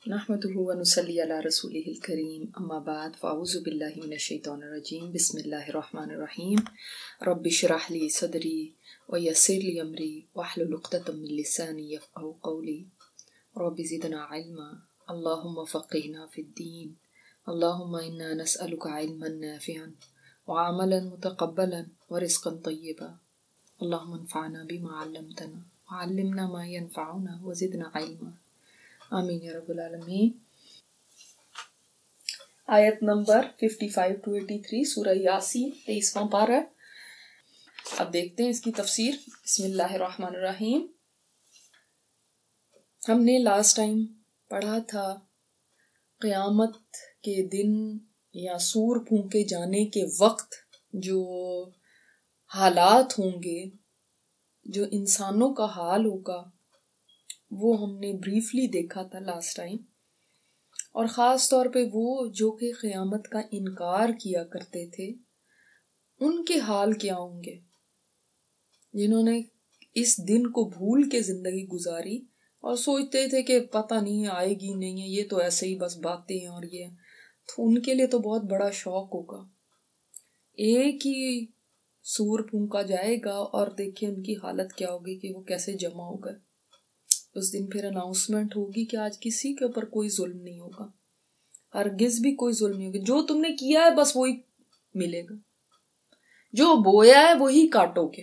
नहमदुहु व नुसल्ली अला रसूलिहिल करीम अम्मा बाद फ़अऊज़ु बिल्लाहि मिनश शैतानिर रजीम बिस्मिल्लाहिर रहमानिर रहीम रब्बि इश्रह ली सदरी व यस्सिर ली अमरी वहलुल उक़दतम मिन लिसानी यफ़क़हू क़ौली रब्बि ज़िदना इल्मा अल्लाहुम्मा फ़क़्हिना फ़िद्दीन अल्लाहुम्मा इन्ना नस्अलुका इल्मन नाफ़िअन व अमलन मुतक़ब्बलन व रिज़्क़न तय्यिबा अल्लाहुम्मा अन्फ़अना बिमा अल्लमतना व अल्लिमना मा यनफ़अुना व ज़िदना इल्मा आमीन या रब्बल आलमीन। आयत नंबर 55 to 83 सूरह यासीन 23वां पारा। अब देखते हैं इसकी तफसीर। बिस्मिल्लाहिर्रहमानिर्रहीम। हमने लास्ट टाइम पढ़ा था क़यामत के दिन या सूर फूंके जाने के वक्त जो हालात होंगे, जो इंसानों का हाल होगा, वो हमने ब्रीफली देखा था लास्ट टाइम। और ख़ास तौर पे वो जो कि क़यामत का इनकार किया करते थे, उनके हाल क्या होंगे, जिन्होंने इस दिन को भूल के ज़िंदगी गुजारी और सोचते थे कि पता नहीं आएगी नहीं है, ये तो ऐसे ही बस बातें हैं। और ये तो उनके लिए तो बहुत बड़ा शौक होगा। एक ही सूर फूंका जाएगा और देखिए उनकी हालत क्या होगी कि वो कैसे जमा हो गए। उस दिन फिर अनाउंसमेंट होगी कि आज किसी के ऊपर कोई जुल्म नहीं होगा, हरगिज़ भी कोई जुल्म नहीं होगा। जो तुमने किया है बस वही मिलेगा, जो बोया है वही काटोगे।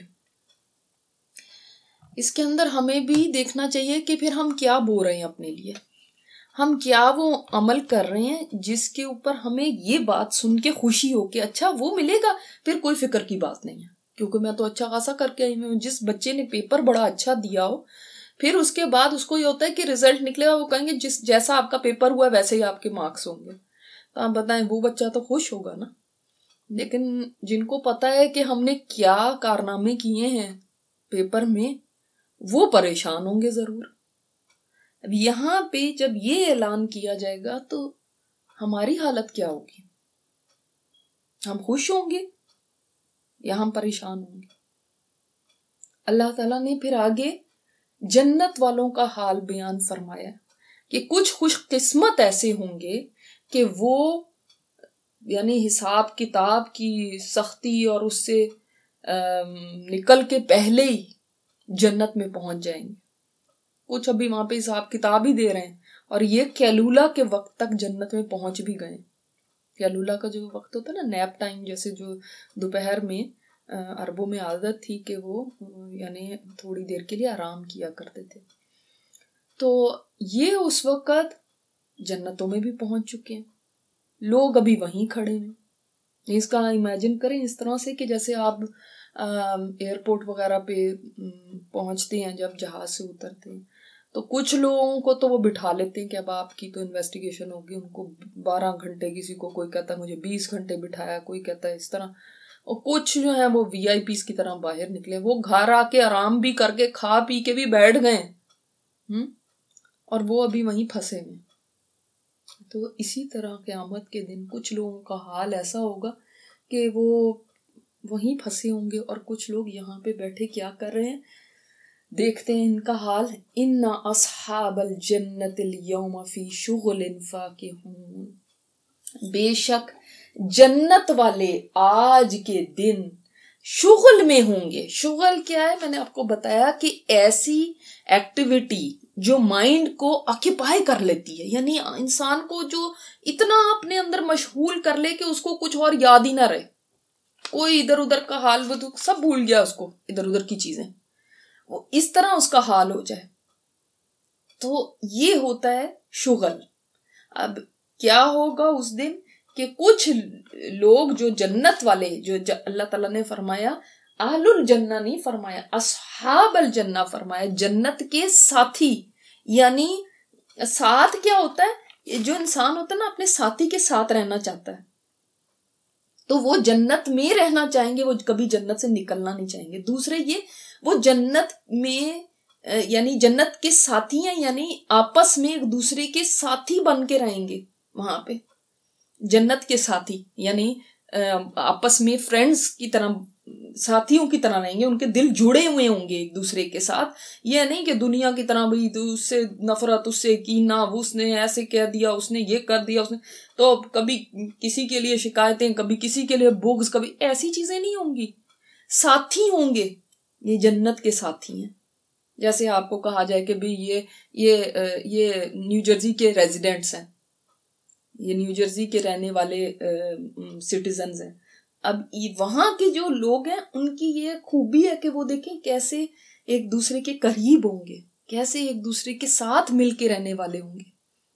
इसके अंदर हमें भी देखना चाहिए कि फिर हम क्या बो रहे हैं अपने लिए, हम क्या वो अमल कर रहे हैं जिसके ऊपर हमें ये बात सुन के खुशी हो कि अच्छा वो मिलेगा, फिर कोई फिक्र की बात नहीं है क्योंकि मैं तो अच्छा खासा करके आई हूँ। जिस बच्चे ने पेपर बड़ा अच्छा दिया हो, फिर उसके बाद उसको ये होता है कि रिजल्ट निकलेगा, वो कहेंगे जिस जैसा आपका पेपर हुआ वैसे ही आपके मार्क्स होंगे। तो आप बताएं, वो बच्चा तो खुश होगा ना। लेकिन जिनको पता है कि हमने क्या कारनामे किए हैं पेपर में, वो परेशान होंगे जरूर। अब यहाँ पे जब ये ऐलान किया जाएगा तो हमारी हालत क्या होगी? हम खुश होंगे या हम परेशान होंगे? अल्लाह ताला ने फिर आगे जन्नत वालों का हाल बयान फरमाया कि कुछ खुशकिस्मत ऐसे होंगे कि वो यानी हिसाब किताब की सख्ती और उससे निकल के पहले ही जन्नत में पहुंच जाएंगे। कुछ अभी वहां पे हिसाब किताब ही दे रहे हैं और ये कैलूला के वक्त तक जन्नत में पहुंच भी गए। कैलूला का जो वक्त होता है ना, नैप टाइम, जैसे जो दोपहर में अरबों में आदत थी कि वो यानी थोड़ी देर के लिए आराम किया करते थे, तो ये उस वक्त जन्नतों में भी पहुंच चुके हैं। लोग अभी वहीं खड़े हैं। इसका इमेजिन करें इस तरह से कि जैसे आप एयरपोर्ट वगैरह पे पहुंचते हैं, जब जहाज से उतरते हैं तो कुछ लोगों को तो वो बिठा लेते हैं कि अब आपकी तो इन्वेस्टिगेशन होगी। उनको 12 घंटे, किसी को कोई कहता है मुझे 20 घंटे बिठाया, कोई कहता है इस तरह। और कुछ जो है वो वीआईपीस की तरह बाहर निकले, वो घर आके आराम भी करके खा पी के भी बैठ गए और वो अभी वहीं फंसे हुए। तो इसी तरह क़यामत के दिन कुछ लोगों का हाल ऐसा होगा कि वो वहीं फंसे होंगे और कुछ लोग यहाँ पे बैठे क्या कर रहे हैं, देखते हैं इनका हाल। इन्ना अस्हाबल जन्नतिल यौमा फी शुगलिन फाकिहून। बेशक जन्नत वाले आज के दिन शुगल में होंगे। शुगल क्या है? मैंने आपको बताया कि ऐसी एक्टिविटी जो माइंड को ऑक्यूपाई कर लेती है, यानी इंसान को जो इतना अपने अंदर मशगूल कर ले कि उसको कुछ और याद ही ना रहे, कोई इधर उधर का हाल वो तो सब भूल गया, उसको इधर उधर की चीजें, वो इस तरह उसका हाल हो जाए, तो ये होता है शुगल। अब क्या होगा उस दिन कि कुछ लोग जो जन्नत वाले, जो अल्लाह ताला ने फरमाया अहलुल जन्ना नहीं फरमाया, अस्हाबल जन्ना फरमाया, जन्नत के साथी। यानी साथ क्या होता है? जो इंसान होता है ना, अपने साथी के साथ रहना चाहता है, तो वो जन्नत में रहना चाहेंगे, वो कभी जन्नत से निकलना नहीं चाहेंगे। दूसरे ये वो जन्नत में यानी जन्नत के साथी हैं, यानी आपस में एक दूसरे के साथी बन के रहेंगे वहां पे। जन्नत के साथी यानी आपस में फ्रेंड्स की तरह साथियों की तरह रहेंगे, उनके दिल जुड़े हुए होंगे एक दूसरे के साथ। ये नहीं कि दुनिया की तरह भाई तो उससे नफरत, उससे कीना, उसने ऐसे कह दिया, उसने ये कर दिया, उसने तो कभी किसी के लिए शिकायतें, कभी किसी के लिए बुग़्ज़, कभी ऐसी चीजें नहीं होंगी। साथी होंगे, ये जन्नत के साथी हैं। जैसे आपको कहा जाए कि भाई ये न्यू जर्सी के रेजिडेंट्स हैं, ये न्यू जर्सी के रहने वाले सिटीजन्स हैं। अब वहां के जो लोग हैं उनकी ये खूबी है कि वो देखें कैसे एक दूसरे के करीब होंगे, कैसे एक दूसरे के साथ मिलके रहने वाले होंगे।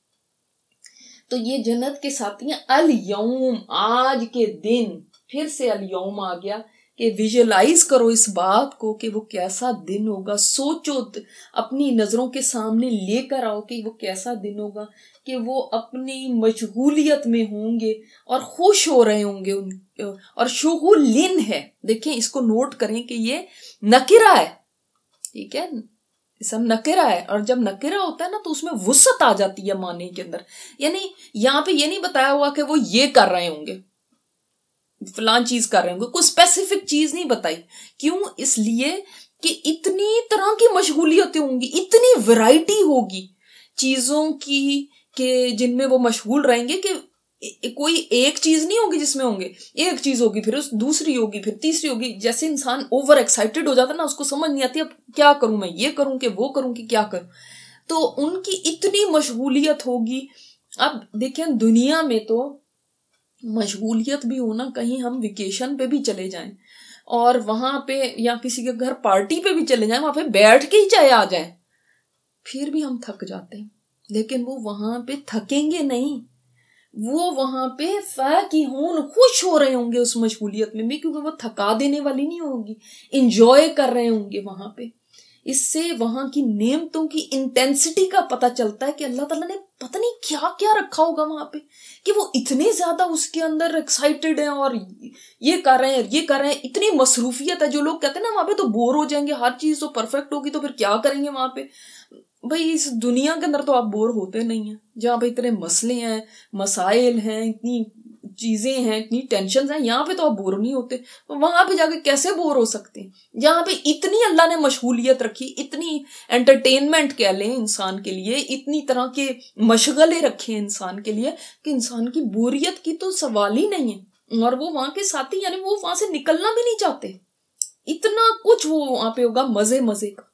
तो ये जन्नत के साथी हैं। अल यौम, आज के दिन, फिर से अल यौम आ गया कि विजुअलाइज करो इस बात को कि वो कैसा दिन होगा। सोचो, अपनी नजरों के सामने लेकर आओ कि वो कैसा दिन होगा, कि वो अपनी मशगूलियत में होंगे और खुश हो रहे होंगे। और शुगुलिन है, देखें इसको नोट करें कि ये नकिरा है, ठीक है, सब नकिरा है। और जब नकिरा होता है ना तो उसमें वुसअत आ जाती है माने के अंदर। यानी यहाँ पे ये नहीं बताया हुआ कि वो ये कर रहे होंगे, फलान चीज कर रहे होंगे, कोई स्पेसिफिक चीज नहीं बताई। क्यों? इसलिए कि इतनी तरह की मशगूलियतें होंगी, इतनी वैरायटी होगी चीजों की कि जिनमें वो मशगूल रहेंगे कि कोई एक चीज नहीं होगी जिसमें होंगे। एक चीज होगी, फिर उस दूसरी होगी, फिर तीसरी होगी। जैसे इंसान ओवर एक्साइटेड हो जाता है ना, उसको समझ नहीं आती अब क्या करूं, मैं ये करूं कि वो करूं कि क्या करूं। तो उनकी इतनी मशगूलियत होगी। अब देखें दुनिया में तो मशगूलियत भी होना, कहीं हम वेकेशन पे भी चले जाएं और वहां पे या किसी के घर पार्टी पे भी चले जाएं, वहां पे बैठ के ही चाहे आ जाएं, फिर भी हम थक जाते हैं। लेकिन वो वहां पे थकेंगे नहीं, वो वहां पे फाकिहून, खुश हो रहे होंगे उस मशगूलियत में भी, क्योंकि वो थका देने वाली नहीं होगी, इंजॉय कर रहे होंगे वहां पे। इससे वहां की नेमतों की इंटेंसिटी का पता चलता है कि अल्लाह ताला ने पता नहीं क्या क्या रखा होगा वहां पे कि वो इतने ज्यादा उसके अंदर एक्साइटेड हैं और ये कर रहे हैं, ये कर रहे हैं। इतनी मसरूफियत है। जो लोग कहते हैं ना वहां पे तो बोर हो जाएंगे, हर चीज तो परफेक्ट होगी तो फिर क्या करेंगे वहां पे। भाई इस दुनिया के अंदर तो आप बोर होते नहीं हैं, जहाँ पे इतने मसले हैं, मसाइल हैं, इतनी चीजें हैं, इतनी टेंशन हैं, यहाँ पे तो आप बोर नहीं होते। वहां पे जाके कैसे बोर हो सकते हैं, जहाँ पे इतनी अल्लाह ने मशगूलियत रखी, इतनी एंटरटेनमेंट कह लें इंसान के लिए, इतनी तरह के मशगले रखे हैं इंसान के लिए कि इंसान की बोरियत की तो सवाल ही नहीं है। और वो वहां के साथी, यानी वो वहां से निकलना भी नहीं चाहते। इतना कुछ वो वहां पे होगा मजे मजे का।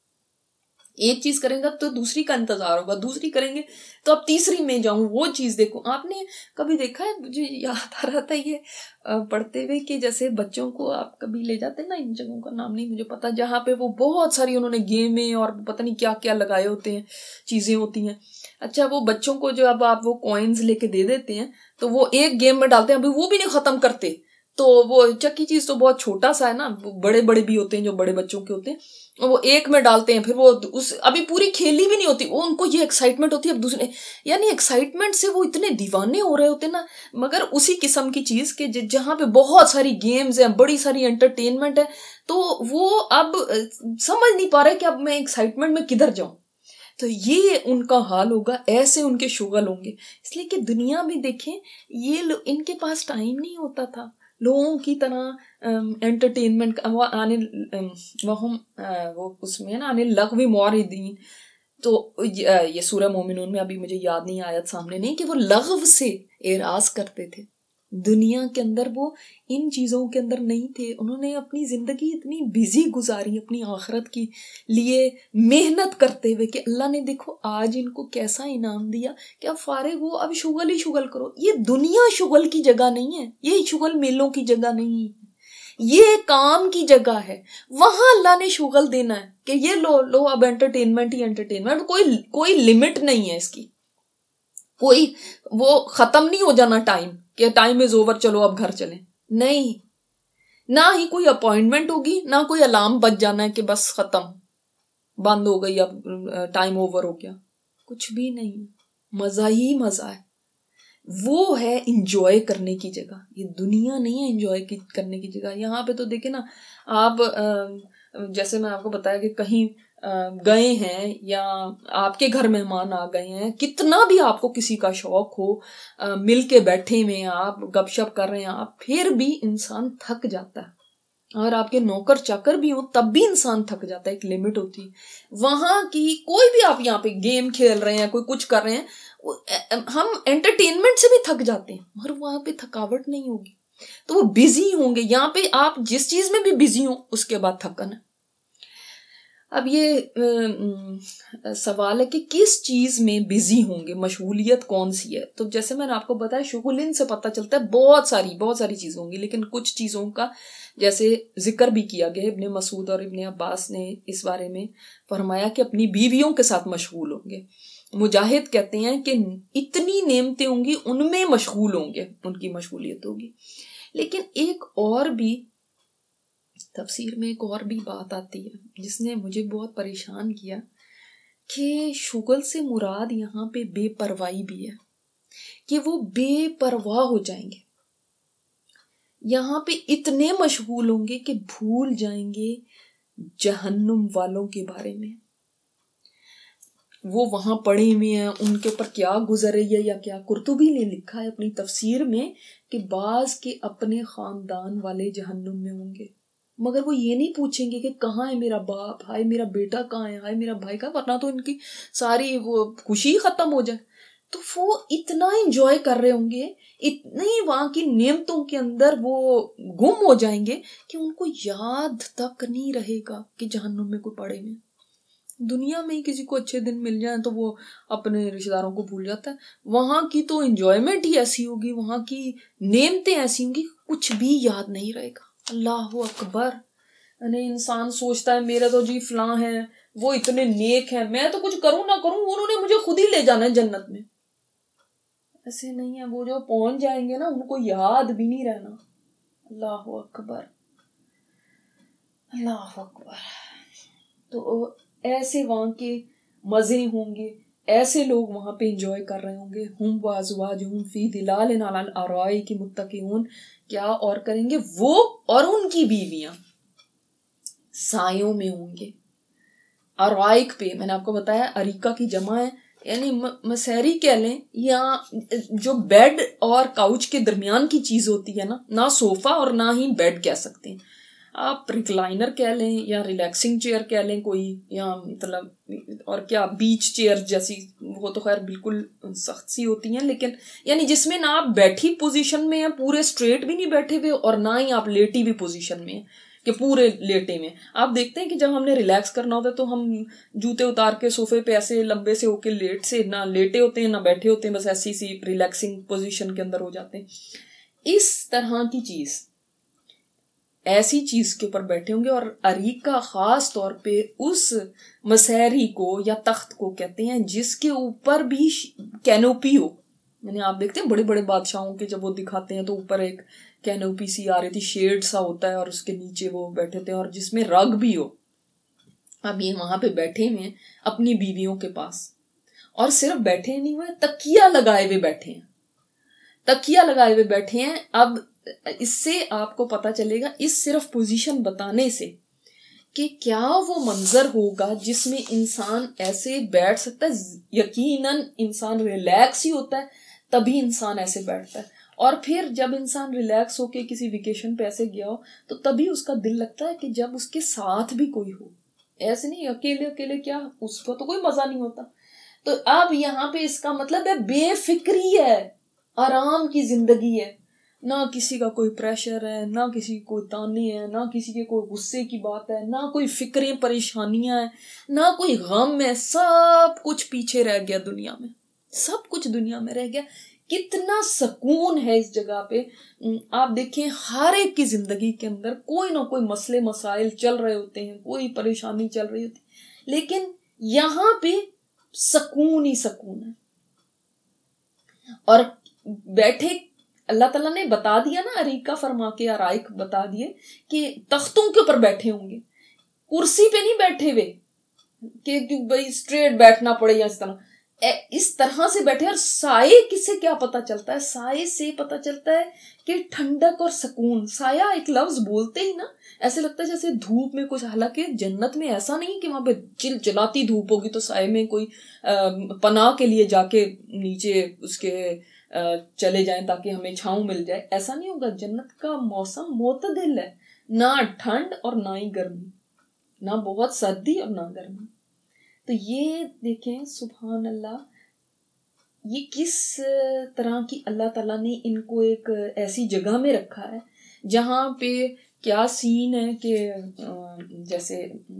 एक चीज करेंगे तो दूसरी का इंतजार होगा, दूसरी करेंगे तो अब तीसरी में जाऊं, वो चीज देखो। आपने कभी देखा है, मुझे याद आ रहा था ये पढ़ते हुए कि जैसे बच्चों को आप कभी ले जाते हैं ना, इन जगहों का नाम नहीं मुझे पता, जहाँ पे वो बहुत सारी उन्होंने गेमें और पता नहीं क्या क्या लगाए होते हैं, चीजें होती हैं। अच्छा, वो बच्चों को जो अब आप वो कॉइन्स लेके दे देते हैं तो वो एक गेम में डालते हैं, अभी वो भी नहीं खत्म करते। तो वो चक्की चीज तो बहुत छोटा सा है ना, बड़े बड़े भी होते हैं जो बड़े बच्चों के होते हैं, वो एक में डालते हैं, फिर वो उस अभी पूरी खेली भी नहीं होती, वो उनको ये एक्साइटमेंट होती है अब दूसरे, यानी एक्साइटमेंट से वो इतने दीवाने हो रहे होते हैं ना। मगर उसी किस्म की चीज के जहां पे बहुत सारी गेम्स हैं, बड़ी सारी एंटरटेनमेंट है, तो वो अब समझ नहीं पा रहे कि अब मैं एक्साइटमेंट में किधर जाऊं। तो ये उनका हाल होगा, ऐसे उनके शुगल होंगे। इसलिए कि दुनिया में देखें, ये इनके पास टाइम नहीं होता था लोगों की तरह एंटरटेनमेंट वो आने वो उसमें है ना, आने लग़वी मुअरिदीन। तो ये सूरह मोमिनून में, अभी मुझे याद नहीं, आयत सामने नहीं, कि वो लग़व से एराज करते थे। दुनिया के अंदर वो इन चीज़ों के अंदर नहीं थे। उन्होंने अपनी ज़िंदगी इतनी बिजी गुजारी अपनी आखिरत की लिए मेहनत करते हुए कि अल्लाह ने देखो आज इनको कैसा इनाम दिया कि अब फारिग हो, अब शुगल ही शुगल करो। ये दुनिया शुगल की जगह नहीं है, ये शुगल मेलों की जगह नहीं है, ये काम की जगह है। वहां अल्लाह ने शुगल देना है कि ये लो लो, अब एंटरटेनमेंट ही एंटरटेनमेंट, कोई लिमिट नहीं है इसकी, कोई वो खत्म नहीं हो जाना टाइम कि टाइम इज ओवर, चलो अब घर चलें। नहीं, ना ही कोई अपॉइंटमेंट होगी, ना कोई अलार्म बज जाना है कि बस खत्म, बंद हो गई, अब टाइम ओवर हो गया, कुछ भी नहीं। मजा ही मजा है, वो है इंजॉय करने की जगह। ये दुनिया नहीं है इंजॉय करने की जगह। यहाँ पे तो देखे ना आप, जैसे मैं आपको बताया कि कहीं गए हैं या आपके घर मेहमान आ गए हैं, कितना भी आपको किसी का शौक हो, मिल के बैठे हुए आप गपशप कर रहे हैं आप, फिर भी इंसान थक जाता है। और आपके नौकर चाकर भी हो तब भी इंसान थक जाता है, एक लिमिट होती है। वहां की कोई भी, आप यहाँ पे गेम खेल रहे हैं, कोई कुछ कर रहे हैं, हम एंटरटेनमेंट से भी थक जाते हैं, मगर वहां पे थकावट नहीं होगी। तो वो बिजी होंगे। यहाँ पे आप जिस चीज में भी बिजी हो उसके बाद थकन है। अब ये सवाल है कि किस चीज में बिजी होंगे, मशगूलियत कौन सी है। तो जैसे मैंने आपको बताया, शुगुलिन से पता चलता है बहुत सारी चीजें होंगी, लेकिन कुछ चीजों का जैसे जिक्र भी किया गया। इब्ने मसूद और इब्ने अब्बास ने इस बारे में फरमाया कि अपनी बीवियों के साथ मशगूल होंगे। मुजाहिद कहते हैं कि इतनी नेमतें होंगी उनमें मशगूल होंगे, उनकी मशगूलियत होगी। लेकिन एक और भी तफसीर में एक और भी बात आती है जिसने मुझे बहुत परेशान किया, कि शुगल से मुराद यहाँ पे बेपरवाही भी है, कि वो बेपरवाह हो जाएंगे। यहाँ पे इतने मशगूल होंगे कि भूल जाएंगे जहन्नुम वालों के बारे में। वो वहां पड़े हुए हैं, उनके ऊपर क्या गुजर रही है या क्या। कुर्तुबी ने लिखा है अपनी तफसीर में कि बाज के अपने खानदान वाले जहन्नुम में होंगे, मगर वो ये नहीं पूछेंगे कि कहाँ है मेरा बाप, हाय मेरा बेटा कहाँ है, हाय मेरा भाई कहाँ, वरना तो इनकी सारी वो खुशी खत्म हो जाए। तो वो इतना एंजॉय कर रहे होंगे, इतनी वहां की नेमतों के अंदर वो गुम हो जाएंगे कि उनको याद तक नहीं रहेगा कि जहन्नुम में कोई पड़े में। दुनिया में ही किसी को अच्छे दिन मिल जाए तो वो अपने रिश्तेदारों को भूल जाता है। वहां की तो एंजॉयमेंट ही ऐसी होगी, वहां की नेमतें ऐसी होंगी, कुछ भी याद नहीं रहेगा। अल्लाह अकबर। यानी इंसान सोचता है मेरा तो जी फलां है, वो इतने नेक है, मैं तो कुछ करूं ना करूं उन्होंने मुझे खुद ही ले जाना है जन्नत में। ऐसे नहीं है, वो जो पहुंच जाएंगे ना उनको याद भी नहीं रहना। अल्लाह अकबर, अल्लाह अकबर। तो ऐसे वहां के मजे होंगे, ऐसे लोग वहां पे एंजॉय कर रहे होंगे। हुम वाज़वाजुहुम फी दिलालिन अलल अराइकी मुत्तकिऊन। क्या और करेंगे वो और उनकी बीवियां सायों में होंगे, अराइक पे। मैंने आपको बताया अरीका की जमा है, यानी मसहरी कह लें, या जो बेड और काउच के दरमियान की चीज होती है ना सोफा और ना ही बेड कह सकते हैं आप, रिक्लाइनर कह लें या रिलैक्सिंग चेयर कह लें कोई, या मतलब और क्या बीच चेयर जैसी, वो तो खैर बिल्कुल सख्त सी होती हैं, लेकिन यानी जिसमें ना आप बैठी पोजीशन में हैं, पूरे स्ट्रेट भी नहीं बैठे हुए, और ना ही आप लेटी भी पोजीशन में हैं कि पूरे लेटे में। आप देखते हैं कि जब हमने रिलैक्स करना होता है तो हम जूते उतार के सोफे पे ऐसे लंबे से होके लेट से ना लेटे होते हैं ना बैठे होते हैं, बस ऐसी सी रिलैक्सिंग पोजीशन के अंदर हो जाते हैं। इस तरह की चीज, ऐसी चीज के ऊपर बैठे होंगे। और अरीका खास तौर पे उस मसहरी को या तख्त को कहते हैं जिसके ऊपर भी कैनोपी हो। यानी आप देखते हैं बड़े बड़े बादशाहों के जब वो दिखाते हैं तो ऊपर एक कैनोपी सी आ रही थी, शेड सा होता है, और उसके नीचे वो बैठे थे, और जिसमें रग भी हो। अब ये वहां पे बैठे हुए हैं अपनी बीवियों के पास, और सिर्फ बैठे नहीं हुए, तकिया लगाए हुए बैठे हैं, तकिया लगाए हुए बैठे हैं। अब इससे आपको पता चलेगा, इस सिर्फ पोजीशन बताने से, कि क्या वो मंजर होगा जिसमें इंसान ऐसे बैठ सकता है। यकीनन इंसान रिलैक्स ही होता है तभी इंसान ऐसे बैठता है। और फिर जब इंसान रिलैक्स होके किसी वेकेशन पे ऐसे गया हो तो तभी उसका दिल लगता है कि जब उसके साथ भी कोई हो। ऐसे नहीं अकेले अकेले, क्या उसको तो कोई मजा नहीं होता। तो अब यहाँ पे इसका मतलब है बेफिक्री है, आराम की जिंदगी है, ना किसी का कोई प्रेशर है, ना किसी को ताने हैं, ना किसी के कोई गुस्से की बात है, ना कोई फिक्रें परेशानियां हैं, ना कोई गम है। सब कुछ पीछे रह गया दुनिया में, सब कुछ दुनिया में रह गया। कितना सुकून है इस जगह पे। आप देखें हर एक की जिंदगी के अंदर कोई ना कोई मसले मसाइल चल रहे होते हैं, कोई परेशानी चल रही होती है, लेकिन यहाँ पे सुकून ही सुकून है। और बैठे अल्लाह ताला ने बता दिया ना, अरीका फरमा के अराइक बता दिए कि तख्तों के ऊपर बैठे होंगे, कुर्सी पे नहीं बैठे हुए कि भाई स्ट्रेट बैठना पड़े या इस तरह से बैठे। और साये किससे क्या पता चलता है? साये से पता चलता है कि ठंडक और सुकून। साया एक लफ्ज बोलते ही ना ऐसे लगता है जैसे धूप में कुछ, हालांकि जन्नत में ऐसा नहीं कि वहां पे चिलचिलाती धूप होगी तो साये में कोई पनाह के लिए जाके नीचे उसके चले जाएं ताकि हमें छांव मिल जाए, ऐसा नहीं होगा। जन्नत का मौसम मोतदिल है, ना ठंड और ना ही गर्मी, ना बहुत सर्दी और ना गर्मी। तो ये देखें सुभान अल्लाह, ये किस तरह की अल्लाह ताला ने इनको एक ऐसी जगह में रखा है जहाँ पे क्या सीन है कि जैसे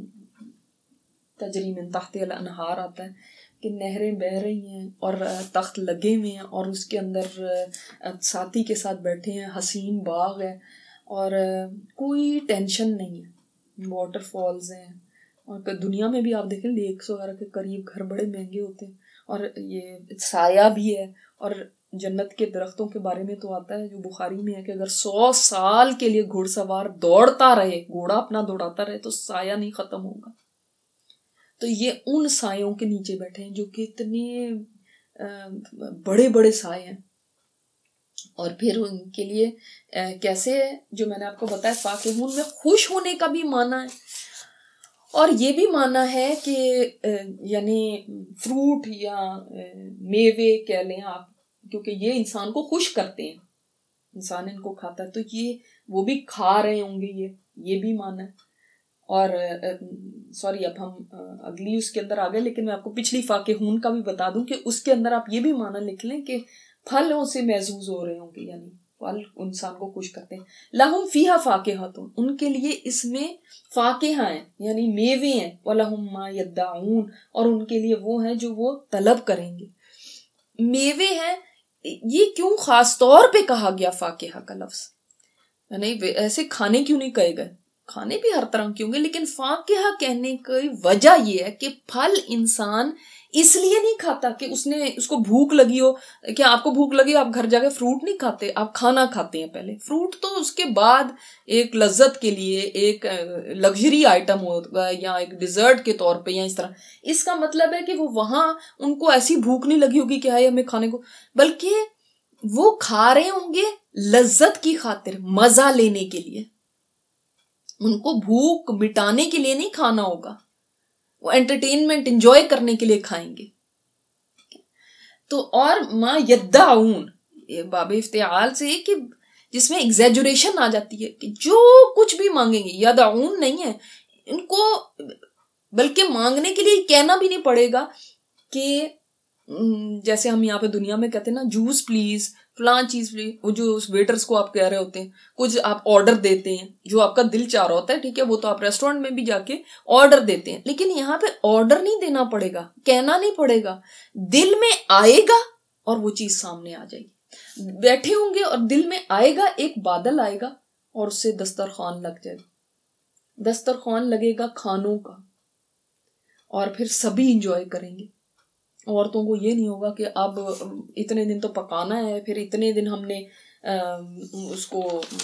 तजरी मिन तहतिल अनहार आता है कि नहरें बह रही हैं और तख्त लगे हुए हैं और उसके अंदर साथी के साथ बैठे हैं, हसीन बाग है और कोई टेंशन नहीं है, वाटरफॉल्स हैं। और दुनिया में भी आप देखें लेक्स वगैरह के करीब घर बड़े महंगे होते हैं और ये साया भी है। और जन्नत के दरख्तों के बारे में तो आता है जो बुखारी में है कि अगर 100 साल के लिए घुड़सवार दौड़ता रहे, घोड़ा अपना दौड़ाता रहे, तो साया नहीं खत्म होगा। तो ये उन सायों के नीचे बैठे हैं जो कि इतने बड़े बड़े साए हैं। और फिर उनके लिए कैसे है, जो मैंने आपको बताया फाकिहून में खुश होने का भी माना है और ये भी माना है कि यानी फ्रूट या मेवे कह लें आप, क्योंकि ये इंसान को खुश करते हैं, इंसान इनको खाता है, तो ये वो भी खा रहे होंगे, ये भी माना है। और सॉरी अब हम अगली उसके अंदर आ गए, लेकिन मैं आपको पिछली फाकिहून का भी बता दूं कि उसके अंदर आप ये भी माना लिख लें कि फलों से महसूस हो रहे होंगे, यानी फल इंसान को खुश करते हैं। लहुम फीहा फाकिहतुन, उनके लिए इसमें फाकिहा हैं यानी मेवे हैं, वलहुम मा यद्दाऊन, और उनके लिए वो हैं जो वो तलब करेंगे। मेवे हैं, ये क्यों खास तौर पे कहा गया फाकिहा का लफ्ज, यानी ऐसे खाने क्यों नहीं कहे गए, खाने भी हर तरह के होंगे, लेकिन फाकिहा कहने की वजह यह है कि फल इंसान इसलिए नहीं खाता कि उसको भूख लगी हो। क्या आपको भूख लगी, आप घर जाके फ्रूट नहीं खाते, आप खाना खाते हैं पहले, फ्रूट तो उसके बाद एक लज्जत के लिए, एक लग्जरी आइटम होगा या एक डिजर्ट के तौर पे या इस तरह। इसका मतलब है कि वो वहां उनको ऐसी भूख नहीं लगी होगी कि हाय हमें खाने को, बल्कि वो खा रहे होंगे लज्जत की खातिर, मजा लेने के लिए, उनको भूख मिटाने के लिए नहीं खाना होगा, वो एंटरटेनमेंट एंजॉय करने के लिए खाएंगे। तो और माँ यद्दाऊन, ये बाबे इफ्तिआल से कि जिसमें एग्जैजुरेशन आ जाती है कि जो कुछ भी मांगेंगे, यदाऊन नहीं है इनको, बल्कि मांगने के लिए कहना भी नहीं पड़ेगा कि जैसे हम यहाँ पे दुनिया में कहते हैं ना जूस प्लीज, फलां चीज प्लीज, वो जो उस वेटर्स को आप कह रहे होते हैं, कुछ आप ऑर्डर देते हैं जो आपका दिल चाह रहा होता है, ठीक है, वो तो आप रेस्टोरेंट में भी जाके ऑर्डर देते हैं, लेकिन यहाँ पे ऑर्डर नहीं देना पड़ेगा, कहना नहीं पड़ेगा, दिल में आएगा और वो चीज सामने आ जाएगी। बैठे होंगे और दिल में आएगा, एक बादल आएगा और उससे दस्तरखान लग जाएगा, दस्तरखान लगेगा खानों का, और फिर सभी इंजॉय करेंगे। औरतों को ये नहीं होगा कि अब इतने दिन तो पकाना है, फिर इतने दिन हमने उसको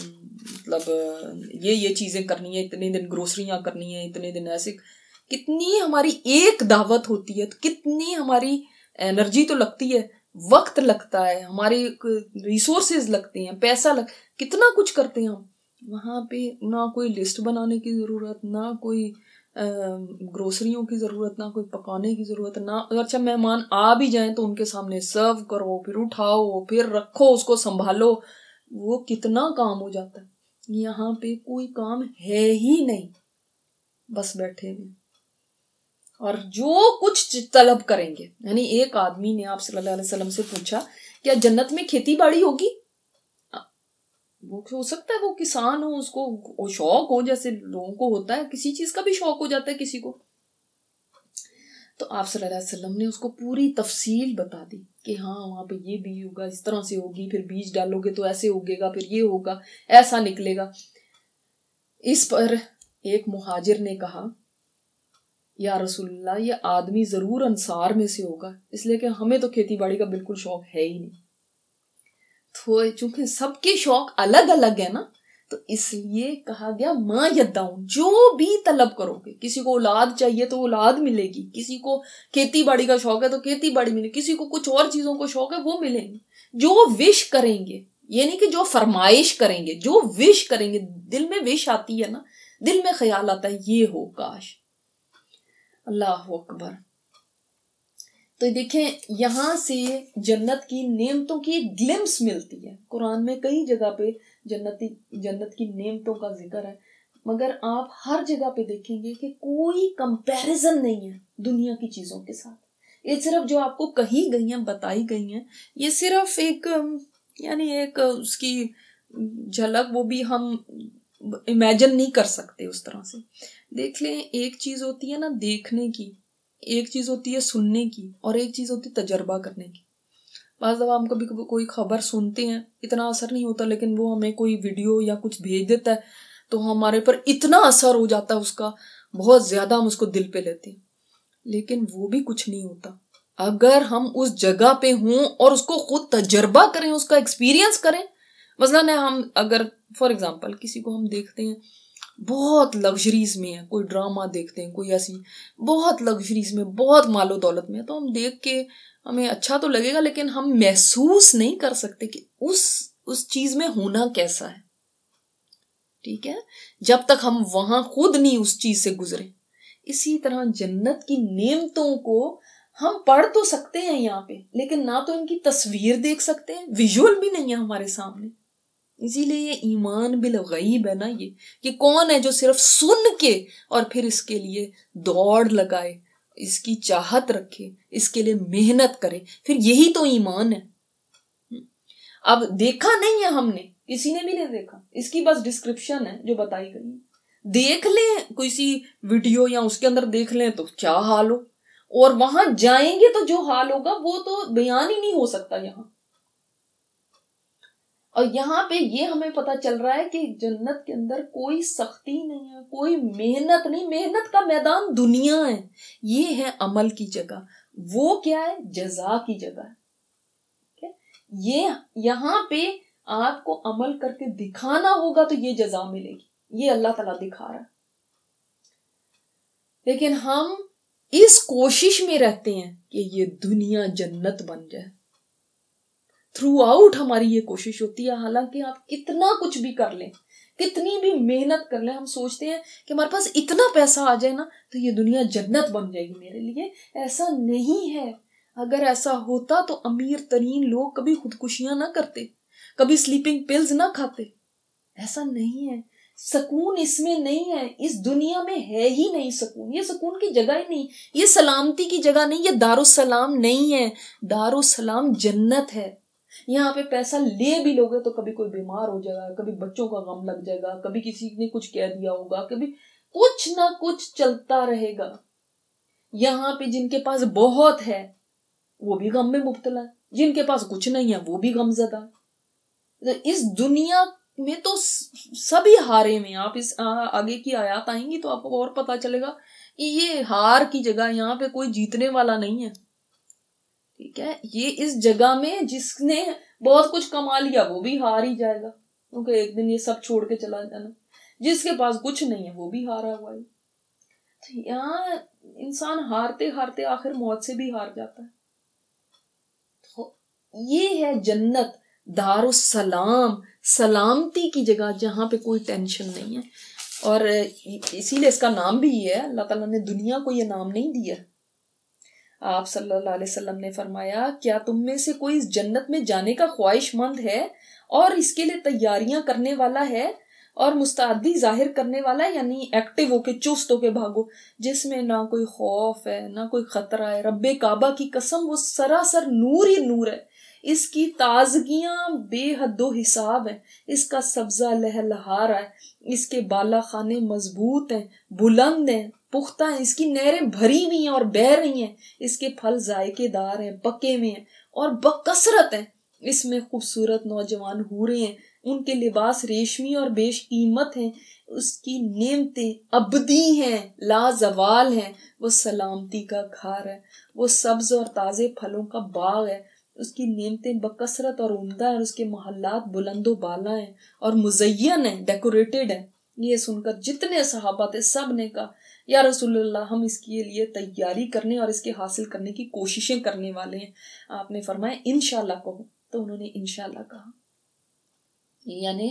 मतलब ये चीजें करनी है, इतने दिन ग्रोसरियां करनी है, इतने दिन ऐसे, कितनी हमारी एक दावत होती है, तो कितनी हमारी एनर्जी तो लगती है, वक्त लगता है, हमारे रिसोर्सेज लगते हैं, पैसा कितना कुछ करते हैं हम वहां पे। ना कोई लिस्ट बनाने की जरूरत, ना कोई ग्रोसरियों की जरूरत, ना कोई पकाने की जरूरत, ना अच्छा मेहमान आ भी जाएं तो उनके सामने सर्व करो, फिर उठाओ, फिर रखो, उसको संभालो, वो कितना काम हो जाता है। यहाँ पे कोई काम है ही नहीं, बस बैठे हुए और जो कुछ तलब करेंगे। यानी एक आदमी ने आप सल्लल्लाहु अलैहि वसल्लम से पूछा क्या जन्नत में खेती बाड़ी होगी? वो हो सकता है वो किसान हो, उसको शौक हो, जैसे लोगों को होता है, किसी चीज का भी शौक हो जाता है किसी को। तो आप सल्लल्लाहु अलैहि वसल्लम ने उसको पूरी तफसील बता दी कि हाँ वहां पे ये भी होगा, इस तरह से होगी, फिर बीज डालोगे तो ऐसे उगेगा, फिर ये होगा, ऐसा निकलेगा। इस पर एक मुहाजिर ने कहा या रसूलल्लाह, ये आदमी जरूर अंसार में से होगा, इसलिए कि हमें तो खेती बाड़ी का बिल्कुल शौक है ही नहीं। तो चूंकि सबके शौक अलग अलग है ना, तो इसलिए कहा गया मां यद्दाऊन, जो भी तलब करोगे, किसी को औलाद चाहिए तो औलाद मिलेगी, किसी को खेती बाड़ी का शौक है तो खेती बाड़ी मिलेगी, किसी को कुछ और चीजों को शौक है वो मिलेंगे। जो विश करेंगे, ये नहीं कि जो फरमाइश करेंगे, जो विश करेंगे, दिल में विश आती है ना, दिल में ख्याल आता है ये हो काश। अल्लाह अकबर। तो देखें यहां से जन्नत की नेमतों की एक ग्लिम्स मिलती है। कुरान में कई जगह पे जन्नत की नेमतों का जिक्र है, मगर आप हर जगह पे देखेंगे कि कोई कंपैरिजन नहीं है दुनिया की चीजों के साथ। ये सिर्फ जो आपको कही गई हैं, बताई गई हैं, ये सिर्फ एक यानी एक उसकी झलक, वो भी हम इमेजिन नहीं कर सकते उस तरह से। देख लें, एक चीज होती है ना देखने की, एक चीज होती है सुनने की, और एक चीज होती है तजर्बा करने की। बाज़ दफ़ा हम कभी कभी कोई खबर सुनते हैं, इतना असर नहीं होता, लेकिन वो हमें कोई वीडियो या कुछ भेज देता है तो हमारे पर इतना असर हो जाता है उसका, बहुत ज्यादा हम उसको दिल पे लेते हैं। लेकिन वो भी कुछ नहीं होता अगर हम उस जगह पे हों और उसको खुद तजर्बा करें, उसका एक्सपीरियंस करें। मसलन है, हम अगर फॉर एग्जांपल किसी को हम देखते हैं बहुत लग्जरीज में है, कोई ड्रामा देखते हैं, कोई ऐसी बहुत लग्जरीज में, बहुत मालो दौलत में है, तो हम देख के हमें अच्छा तो लगेगा, लेकिन हम महसूस नहीं कर सकते कि उस चीज में होना कैसा है। ठीक है, जब तक हम वहां खुद नहीं उस चीज से गुजरे। इसी तरह जन्नत की नेमतों को हम पढ़ तो सकते हैं यहाँ पे, लेकिन ना तो इनकी तस्वीर देख सकते हैं, विजुअल भी नहीं है हमारे सामने। इसीलिए ये ईमान बिल गईब है ना, ये कौन है जो सिर्फ सुन के और फिर इसके लिए दौड़ लगाए, इसकी चाहत रखे, इसके लिए मेहनत करे, फिर यही तो ईमान है। अब देखा नहीं है हमने, किसी ने भी नहीं देखा, इसकी बस डिस्क्रिप्शन है जो बताई गई है। देख लें कोई सी वीडियो या उसके अंदर देख लें तो क्या हाल हो, और वहां जाएंगे तो जो हाल होगा वो तो बयान ही नहीं हो सकता यहाँ। और यहाँ पे ये हमें पता चल रहा है कि जन्नत के अंदर कोई सख्ती नहीं है, कोई मेहनत नहीं, मेहनत का मैदान दुनिया है, ये है अमल की जगह। वो क्या है? जजा की जगह है। ये यहाँ पे आपको अमल करके दिखाना होगा तो ये जजा मिलेगी, ये अल्लाह ताला दिखा रहा है। लेकिन हम इस कोशिश में रहते हैं कि ये दुनिया जन्नत बन जाए। थ्रू आउट हमारी ये कोशिश होती है, हालांकि आप कितना कुछ भी कर लें, कितनी भी मेहनत कर लें, हम सोचते हैं कि हमारे पास इतना पैसा आ जाए ना तो ये दुनिया जन्नत बन जाएगी मेरे लिए। ऐसा नहीं है। अगर ऐसा होता तो अमीर तरीन लोग कभी खुदकुशियां ना करते, कभी स्लीपिंग पिल्स ना खाते। ऐसा नहीं है। सुकून इसमें नहीं है, इस दुनिया में है ही नहीं सुकून। ये सुकून की जगह ही नहीं, ये सलामती की जगह नहीं, ये दारुसलाम नहीं है। दारुसलाम जन्नत है। यहाँ पे पैसा ले भी लोगे तो कभी कोई बीमार हो जाएगा, कभी बच्चों का गम लग जाएगा, कभी किसी ने कुछ कह दिया होगा, कभी कुछ ना कुछ चलता रहेगा। यहाँ पे जिनके पास बहुत है वो भी गम में मुब्तला है, जिनके पास कुछ नहीं है वो भी गमज़दा है। तो इस दुनिया में तो सभी हारे में। आप इस आगे की आयत आएंगी तो आपको और पता चलेगा कि ये हार की जगह, यहाँ पे कोई जीतने वाला नहीं है। ठीक है, ये इस जगह में जिसने बहुत कुछ कमा लिया वो भी हार ही जाएगा, क्योंकि एक दिन ये सब छोड़ के चला जाना। जिसके पास कुछ नहीं है वो भी हारा हुआ है। तो यहाँ इंसान हारते हारते आखिर मौत से भी हार जाता है। तो ये है जन्नत, दारुस्सलाम, सलामती की जगह, जहां पे कोई टेंशन नहीं है। और इसीलिए इसका नाम भी ये है। अल्लाह ताला ने दुनिया को ये नाम नहीं दिया। आप सल्लल्लाहु अलैहि वसल्लम ने फरमाया, क्या तुम में से कोई इस जन्नत में जाने का ख्वाहिशमंद है और इसके लिए तैयारियां करने वाला है और मुस्तैदी जाहिर करने वाला है, यानी एक्टिव होके चुस्त होके भागो, जिसमें ना कोई खौफ है ना कोई खतरा है। रब्बे काबा की कसम, वो सरासर नूर ही नूर है। इसकी ताजगियां बेहदो हिसाब है, इसका सब्जा लहलहा रहा है, इसके बाला खाने मजबूत हैं, बुलंद हैं, पुख्ता है, इसकी नहरें भरी हुई हैं और बह रही हैं, इसके फल जायकेदार हैं, पके हुए हैं और बकसरत हैं। इसमें खूबसूरत नौजवान हूरें हैं, उनके लिबास रेशमी और बेशकीमत हैं। उसकी नेमतें अबदी हैं, लाजवाल हैं। वो सलामती का घर है, वो सब्ज और ताजे फलों का बाग है। उसकी नेमतें बकसरत और उम्दा है, उसके मोहल्लात बुलंदो बाला हैं और मुज़य्यन है, डेकोरेटेड है। ये सुनकर जितने सहाबा थे सब ने कहा, या रसूलुल्लाह, हम इसके लिए तैयारी करने और इसके हासिल करने की कोशिशें करने वाले हैं। आपने फरमाया इंशाल्लाह कहो, तो उन्होंने इंशाल्लाह कहा। यानी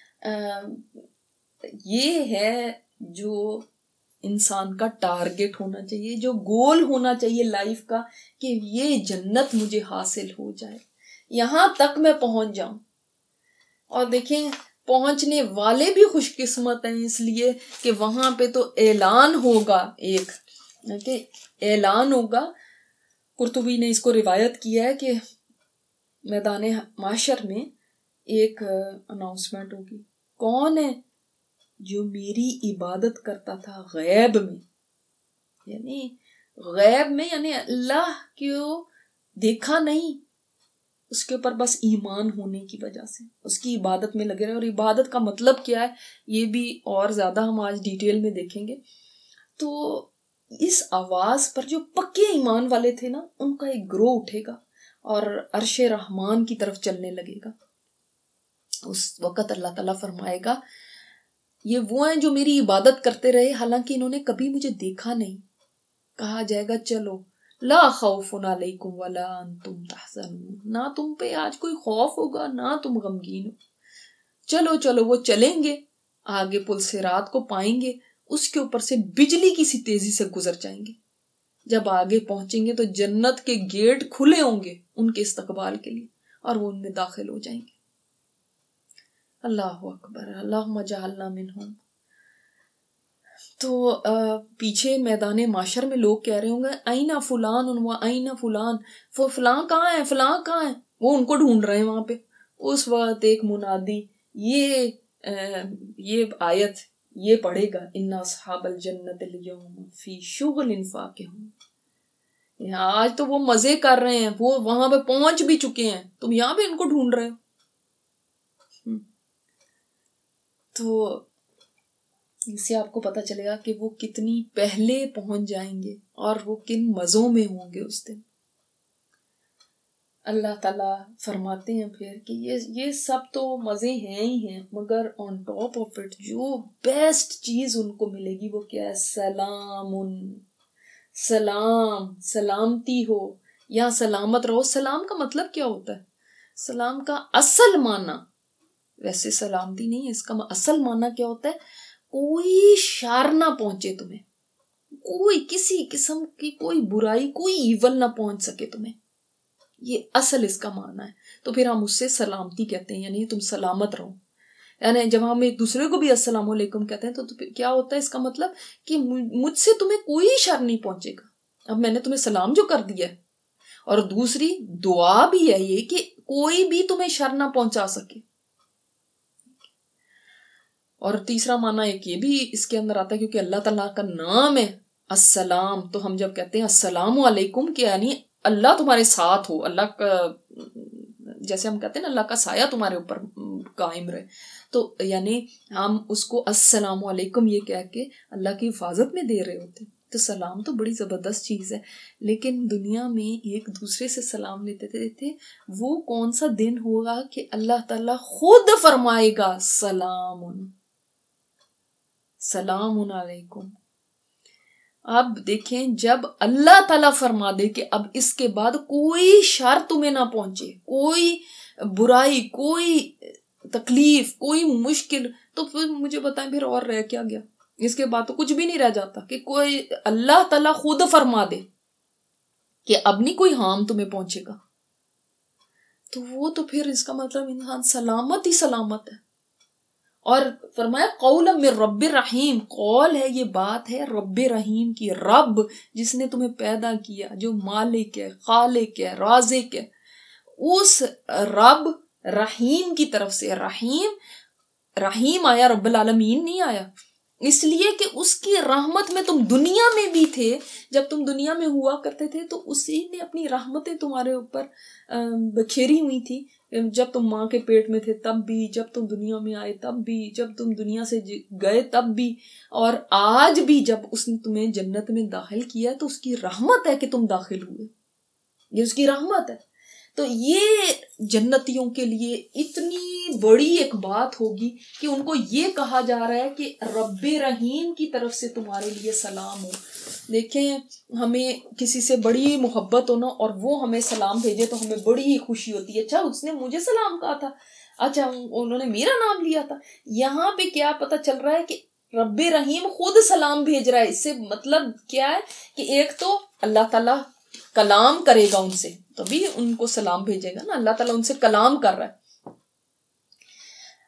ये है जो इंसान का टारगेट होना चाहिए, जो गोल होना चाहिए लाइफ का, कि ये जन्नत मुझे हासिल हो जाए, यहां तक मैं पहुंच जाऊं। और देखें, पहुंचने वाले भी खुशकिस्मत हैं, इसलिए कि वहां पे तो ऐलान होगा, एक ऐलान होगा। कुर्तुबी ने इसको रिवायत किया है कि मैदान माशर में एक अनाउंसमेंट होगी, कौन है जो मेरी इबादत करता था गैब में, यानी गैब में, यानी अल्लाह को देखा नहीं, उसके ऊपर बस ईमान होने की वजह से उसकी इबादत में लगे रहे। और इबादत का मतलब क्या है ये भी और ज्यादा हम आज डिटेल में देखेंगे। तो इस आवाज पर जो पक्के ईमान वाले थे ना, उनका एक ग्रोह उठेगा और अर्शे रहमान की तरफ चलने लगेगा। उस वक्त अल्लाह ताला फरमाएगा, ये वो हैं जो मेरी इबादत करते रहे हालांकि इन्होंने कभी मुझे देखा नहीं। कहा जाएगा, चलो ला खौफुन अलैकुम वला अंतुम तहज़नून, ना तुम पे आज कोई खौफ होगा ना तुम गमगीन हो। चलो चलो, वो चलेंगे, आगे पुल सिरात को पाएंगे, उसके ऊपर से बिजली की सी तेजी से गुजर जाएंगे। जब आगे पहुंचेंगे तो जन्नत के गेट खुले होंगे उनके इस्तकबाल के लिए और वो उनमें दाखिल हो जाएंगे। अल्लाहु अकबर, अल्लाहुम्मा जअलना मिनहुम। तो पीछे मैदान माशर में लोग कह रहे होंगे, आईना फुलान व आईना फुलान, वो फलां कहाँ है, फलां कहाँ है, वो उनको ढूंढ रहे हैं वहां पे। उस वक्त एक मुनादी ये आयत ये पढ़ेगा, इन्ना अस्हाबल जन्नतिल यौम फी शुगलिन फाकिहून, आज तो वो मजे कर रहे हैं, वो वहां पे पहुंच भी चुके हैं, तुम यहाँ पे इनको ढूंढ रहे हो। तो इससे आपको पता चलेगा कि वो कितनी पहले पहुंच जाएंगे और वो किन मजों में होंगे उस दिन। अल्लाह ताला फरमाते हैं फिर कि ये सब तो मजे हैं ही हैं, मगर ऑन टॉप ऑफ इट जो बेस्ट चीज उनको मिलेगी वो क्या है, सलामुन, सलाम, सलामती हो या सलामत रहो। सलाम का मतलब क्या होता है? सलाम का असल माना वैसे सलामती नहीं है, इसका असल माना क्या होता है, कोई शार ना पहुंचे तुम्हें, कोई किसी किस्म की कोई बुराई, कोई ईवल ना पहुंच सके तुम्हें, ये असल इसका माना है। तो फिर हम उससे सलामती कहते हैं, यानी तुम सलामत रहो। यानी जब हम एक दूसरे को भी अस्सलाम वालेकुम कहते हैं तो क्या होता है इसका मतलब कि मुझसे तुम्हें कोई शर नहीं पहुंचेगा। अब मैंने तुम्हें सलाम जो कर दिया है, और दूसरी दुआ भी है ये कि कोई भी तुम्हें शर ना पहुंचा सके। और तीसरा माना एक ये भी इसके अंदर आता है, क्योंकि अल्लाह ताला का नाम है अस्सलाम, तो हम जब कहते हैं अस्सलाम वालेकुम के यानी अल्लाह तुम्हारे साथ हो, अल्लाह का, जैसे हम कहते हैं ना अल्लाह का साया तुम्हारे ऊपर कायम रहे, तो यानी हम उसको अस्सलाम वालेकुम ये कह के अल्लाह की हिफाजत में दे रहे होते। तो सलाम तो बड़ी जबरदस्त चीज है, लेकिन दुनिया में एक दूसरे से सलाम लेते थे। वो कौन सा दिन होगा कि अल्लाह ताला खुद फरमाएगा सलामुन, सलामुन अलैकुम। अब देखें, जब अल्लाह ताला फरमा दे कि अब इसके बाद कोई शर तुम्हें ना पहुंचे, कोई बुराई, कोई तकलीफ, कोई मुश्किल, तो फिर मुझे बताएं फिर और रह क्या गया? इसके बाद तो कुछ भी नहीं रह जाता कि कोई अल्लाह ताला खुद फरमा दे कि अब नहीं कोई हार्म तुम्हें पहुंचेगा, तो वो तो फिर इसका मतलब इंसान सलामत ही सलामत है। और फरमाया कौल में रब्बे रहीम, कौल है ये बात है रब्बे रहीम की, रब जिसने तुम्हें पैदा किया, जो मालिक है, खालिक है, राज़िक है, उस रब रहीम की तरफ से। रहीम आया, रब्बुल आलमीन नहीं आया, इसलिए कि उसकी रहमत में तुम दुनिया में भी थे, जब तुम दुनिया में हुआ करते थे तो उसी ने अपनी रहमतें तुम्हारे ऊपर बखेरी हुई थी, जब तुम माँ के पेट में थे तब भी, जब तुम दुनिया में आए तब भी, जब तुम दुनिया से गए तब भी, और आज भी जब उसने तुम्हें जन्नत में दाखिल किया तो उसकी रहमत है कि तुम दाखिल हुए, ये उसकी रहमत है। तो ये जन्नतियों के लिए इतनी बड़ी एक बात होगी कि उनको ये कहा जा रहा है कि रब्बे रहीम की तरफ से तुम्हारे लिए सलाम हो। देखें, हमें किसी से बड़ी मोहब्बत हो ना और वो हमें सलाम भेजे तो हमें बड़ी ही खुशी होती है, अच्छा उसने मुझे सलाम कहा था, अच्छा उन्होंने मेरा नाम लिया था। यहाँ पे क्या पता चल रहा है कि रब्बे रहीम खुद सलाम भेज रहा है। इससे मतलब क्या है कि एक तो अल्लाह ताला कलाम करेगा उनसे, तभी उनको सलाम भेजेगा ना, अल्लाह ताला उनसे कलाम कर रहा है।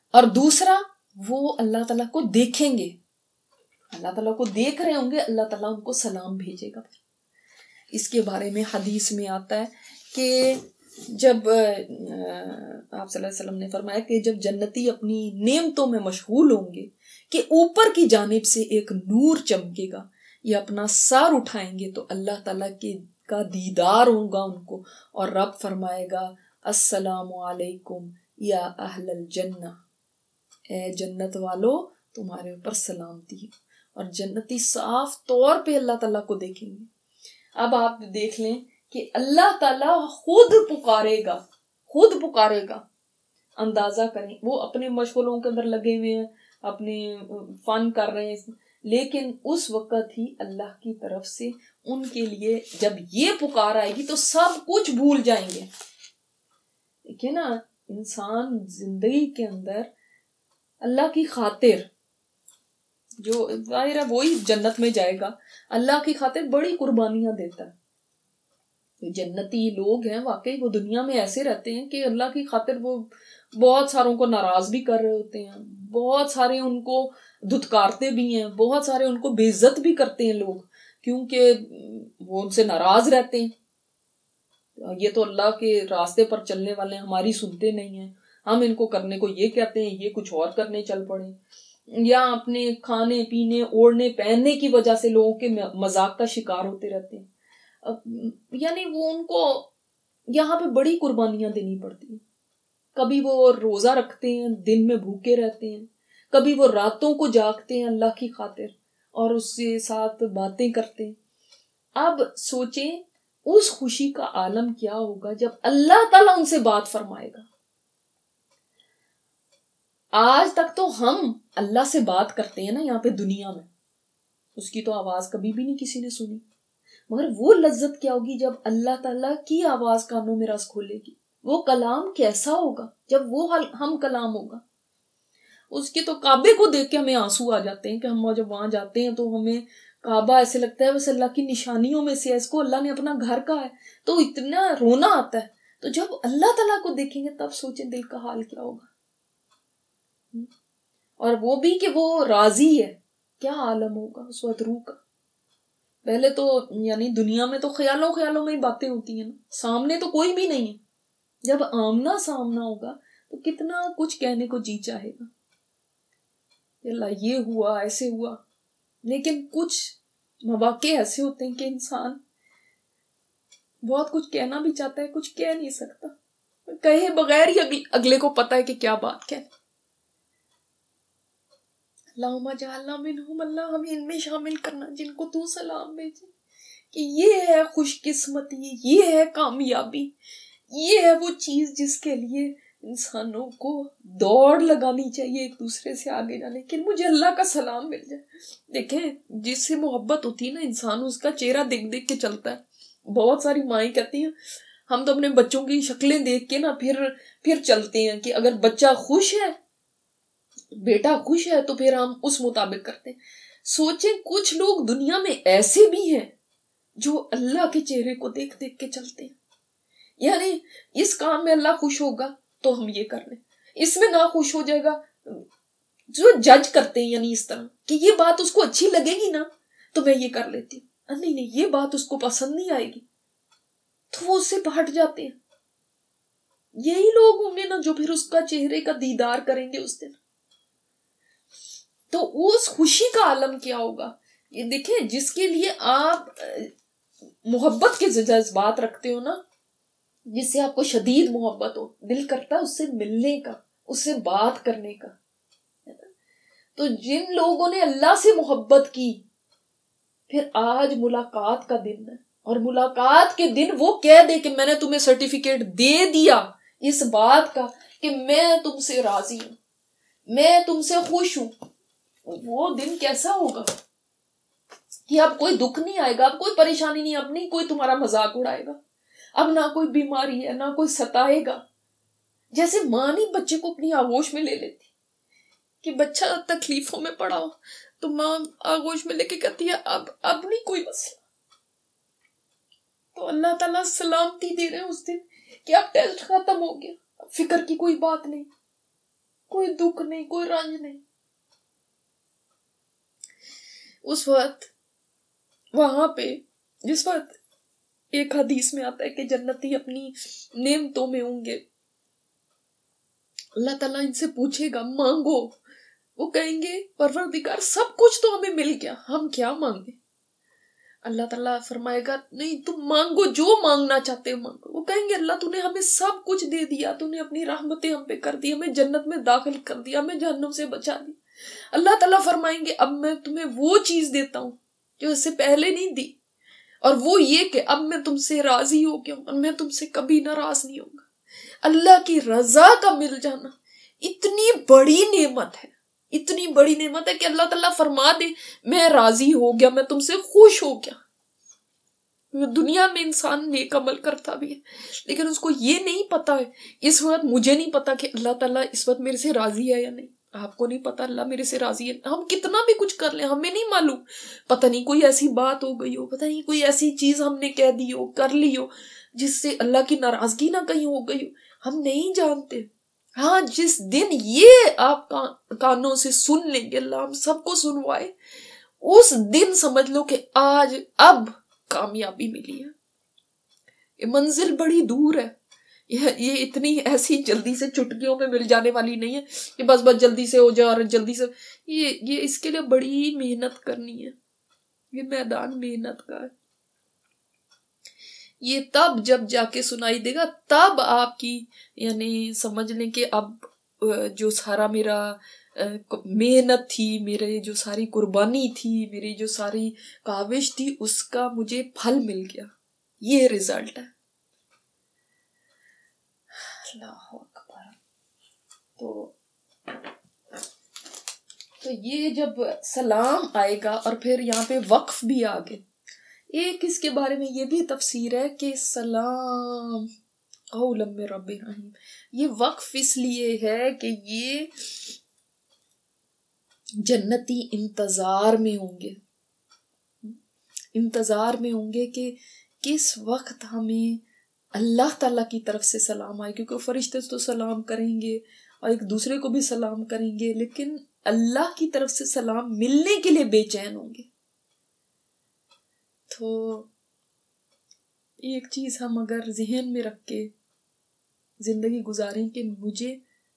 और दूसरा वो अल्लाह ताला को देखेंगे, अल्लाह ताला को देख रहे होंगे, अल्लाह ताला उनको सलाम भेजेगा। इसके बारे में हदीस में आता है कि जब आप सल्लल्लाहु अलैहि वसल्लम ने फरमाया कि जब जन्नती अपनी नेमतों में मशगूल होंगे कि ऊपर की जानिब से एक नूर चमकेगा, ये अपना सर उठाएंगे तो अल्लाह ताला के का दीदार होगा उनको, और रब फरमाएगा अस्सलामु अलैकुम या अहलल जन्ना, ए जन्नत वालों तुम्हारे ऊपर सलामती है। और जन्नती साफ तौर पे अल्लाह ताला को देखेंगे। अब आप देख लें कि अल्लाह ताला खुद पुकारेगा, खुद पुकारेगा। अंदाजा करें, वो अपने मशगूलों के अंदर लगे हुए हैं, अपने फन कर रहे हैं, लेकिन उस वक्त ही अल्लाह की तरफ से उनके लिए जब ये पुकार आएगी तो सब कुछ भूल जाएंगे। देखिए ना, इंसान जिंदगी के अंदर अल्लाह की खातिर, जो जाहिर है वो ही जन्नत में जाएगा, अल्लाह की खातिर बड़ी कुर्बानियां देता है। तो जन्नती लोग हैं वाकई, वो दुनिया में ऐसे रहते हैं कि अल्लाह की खातिर वो बहुत सारों को नाराज भी कर रहे होते हैं, बहुत सारे उनको धुतकारते भी हैं, बहुत सारे उनको बेइज्जत भी करते हैं लोग, क्योंकि वो उनसे नाराज रहते हैं। ये तो अल्लाह के रास्ते पर चलने वाले हैं, हमारी सुनते नहीं हैं, हम इनको करने को ये कहते हैं, ये कुछ और करने चल पड़े, या अपने खाने पीने ओढ़ने पहनने की वजह से लोगों के मजाक का शिकार होते रहते हैं। यानी वो उनको यहाँ पे बड़ी कुर्बानियां देनी पड़ती हैं। कभी वो रोजा रखते हैं, दिन में भूखे रहते हैं, कभी वो रातों को जागते हैं अल्लाह की खातिर और उसके साथ बातें करते हैं। अब सोचें उस खुशी का आलम क्या होगा जब अल्लाह ताला उनसे बात फरमाएगा। आज तक तो हम अल्लाह से बात करते हैं ना यहाँ पे दुनिया में, उसकी तो आवाज कभी भी नहीं किसी ने सुनी, मगर वो लज्जत क्या होगी जब अल्लाह ताला की आवाज कानों में रस खोलेगी। वो कलाम कैसा होगा जब वो हम कलाम होगा। उसके तो काबे को देख के हमें आंसू आ जाते हैं कि हम जब वहां जाते हैं तो हमें काबा ऐसे लगता है बस अल्लाह की निशानियों में से, इसको अल्लाह ने अपना घर कहा है, तो इतना रोना आता है। तो जब अल्लाह ताला को देखेंगे तब सोचें दिल का हाल क्या होगा। और वो भी कि वो राजी है, क्या आलम होगा उस वक्त रूह का। पहले तो यानी दुनिया में तो ख्यालों ख्यालों में ही बातें होती हैं ना, सामने तो कोई भी नहीं है। जब आमना सामना होगा तो कितना कुछ कहने को जी चाहेगा, अल्लाह ये हुआ ऐसे हुआ। लेकिन कुछ मौके ऐसे होते हैं कि इंसान बहुत कुछ कहना भी चाहता है, कुछ कह नहीं सकता, कहे बगैर ही अगले को पता है कि क्या बात कहनी। अल्लाहुम्मा जअलना मिनहुम, अल्लाह हमें इनमें शामिल करना जिनको तू सलाम भेजे। कि ये है खुशकिस्मती, ये है कामयाबी, ये है वो चीज जिसके लिए इंसानों को दौड़ लगानी चाहिए एक दूसरे से आगे जाने के, मुझे अल्लाह का सलाम मिल जाए। देखें जिससे मोहब्बत होती है ना, इंसान उसका चेहरा देख देख के चलता है। बहुत सारी माएँ कहती हैं हम तो अपने बच्चों की शक्लें देख के ना फिर चलते हैं कि अगर बच्चा खुश है, बेटा खुश है, तो फिर हम उस मुताबिक करते हैं। सोचें कुछ लोग दुनिया में ऐसे भी हैं जो अल्लाह के चेहरे को देख देख के चलते हैं। यानी इस काम में अल्लाह खुश होगा तो हम ये कर लें, इसमें ना खुश हो जाएगा, जो जज करते हैं यानी इस तरह कि ये बात उसको अच्छी लगेगी ना तो मैं ये कर लेती हूँ, नहीं नहीं ये बात उसको पसंद नहीं आएगी, तो वो उससे हट जाते हैं। यही लोग होंगे ना जो फिर उसका चेहरे का दीदार करेंगे उस दिन। तो उस खुशी का आलम क्या होगा ये देखें, जिसके लिए आप मोहब्बत के जज्बात रखते हो ना, जिससे आपको शदीद मोहब्बत हो, दिल करता है उससे मिलने का, उससे बात करने का। तो जिन लोगों ने अल्लाह से मोहब्बत की, फिर आज मुलाकात का दिन है, और मुलाकात के दिन वो कह दे कि मैंने तुम्हें सर्टिफिकेट दे दिया इस बात का कि मैं तुमसे राजी हूं, मैं तुमसे खुश हूं। वो दिन कैसा होगा कि अब कोई दुख नहीं आएगा, अब कोई परेशानी नहीं, अब नहीं कोई तुम्हारा मजाक उड़ाएगा, अब ना कोई बीमारी है ना कोई सताएगा। जैसे माँ नहीं बच्चे को अपनी आगोश में ले लेती कि बच्चा तकलीफों में पड़ा हो, तो माँ आगोश में लेके कहती है अब नहीं कोई मसला। तो अल्लाह ताला सलामती दे रहे हैं उस दिन कि अब टेस्ट खत्म हो गया, अब फिक्र की कोई बात नहीं। कोई दुख नहीं, कोई रंज नहीं। उस वक्त वहां पे, जिस वक्त एक हदीस में आता है कि जन्नती अपनी नेमतों में होंगे, अल्लाह ताला इनसे पूछेगा मांगो, वो कहेंगे परवरदिगार सब कुछ तो हमें मिल गया, हम क्या मांगे। अल्लाह ताला फरमाएगा नहीं, तुम मांगो, जो मांगना चाहते हो मांगो। वो कहेंगे अल्लाह तूने हमें सब कुछ दे दिया, तूने अपनी रहमतें हम पे कर दी, हमें जन्नत में दाखिल कर दिया, हमें जहन्नम से बचा दिया। अल्लाह ताला फरमाएंगे अब मैं तुम्हें वो चीज देता हूँ जो इससे पहले नहीं दी, और वो ये कि अब मैं तुमसे राजी हो गया हूं और मैं तुमसे कभी नाराज नहीं होगा। अल्लाह की रजा का मिल जाना इतनी बड़ी नेमत है, इतनी बड़ी नेमत है कि अल्लाह ताला फरमा दे मैं राजी हो गया, मैं तुमसे खुश हो गया। दुनिया में इंसान नेक अमल करता भी है, लेकिन उसको ये नहीं पता है, इस वक्त मुझे नहीं पता कि अल्लाह ताला इस वक्त मेरे से राजी है या नहीं। आपको नहीं पता अल्लाह मेरे से राजी है, हम कितना भी कुछ कर ले हमें नहीं मालूम। पता नहीं कोई ऐसी बात हो गई हो, पता नहीं कोई ऐसी चीज हमने कह दी हो, कर ली हो, जिससे अल्लाह की नाराजगी ना कहीं हो गई हो, हम नहीं जानते। हाँ, जिस दिन ये आप कानों से सुन लेंगे, अल्लाह हम सबको सुनवाए, उस दिन समझ लो कि आज अब कामयाबी मिली है। ये मंजिल बड़ी दूर है, ये इतनी ऐसी जल्दी से चुटकियों में मिल जाने वाली नहीं है कि बस बस जल्दी से हो जाए और जल्दी से। ये इसके लिए बड़ी मेहनत करनी है, ये मैदान मेहनत का है। ये तब जब जाके सुनाई देगा, तब आपकी यानी समझ लें कि अब जो सारा मेरा मेहनत थी, मेरे जो सारी कुर्बानी थी, मेरी जो सारी काविश थी, उसका मुझे फल मिल गया, ये रिजल्ट है। अल्लाह अकबर। तो ये जब सलाम आएगा और फिर यहाँ पे वक्फ भी आ गए। एक इसके बारे में ये भी तफसीर है कि सलाम कौलम मिर रब्बिर रहीम, ये वक्फ इसलिए है कि ये जन्नती इंतजार में होंगे, इंतजार में होंगे कि किस वक्त हमें अल्लाह ताला की तरफ से सलाम आए, क्योंकि फरिश्ते तो सलाम करेंगे और एक दूसरे को भी सलाम करेंगे, लेकिन अल्लाह की तरफ से सलाम मिलने के लिए बेचैन होंगे। तो एक चीज हम अगर जहन में रख के जिंदगी गुजारें कि मुझे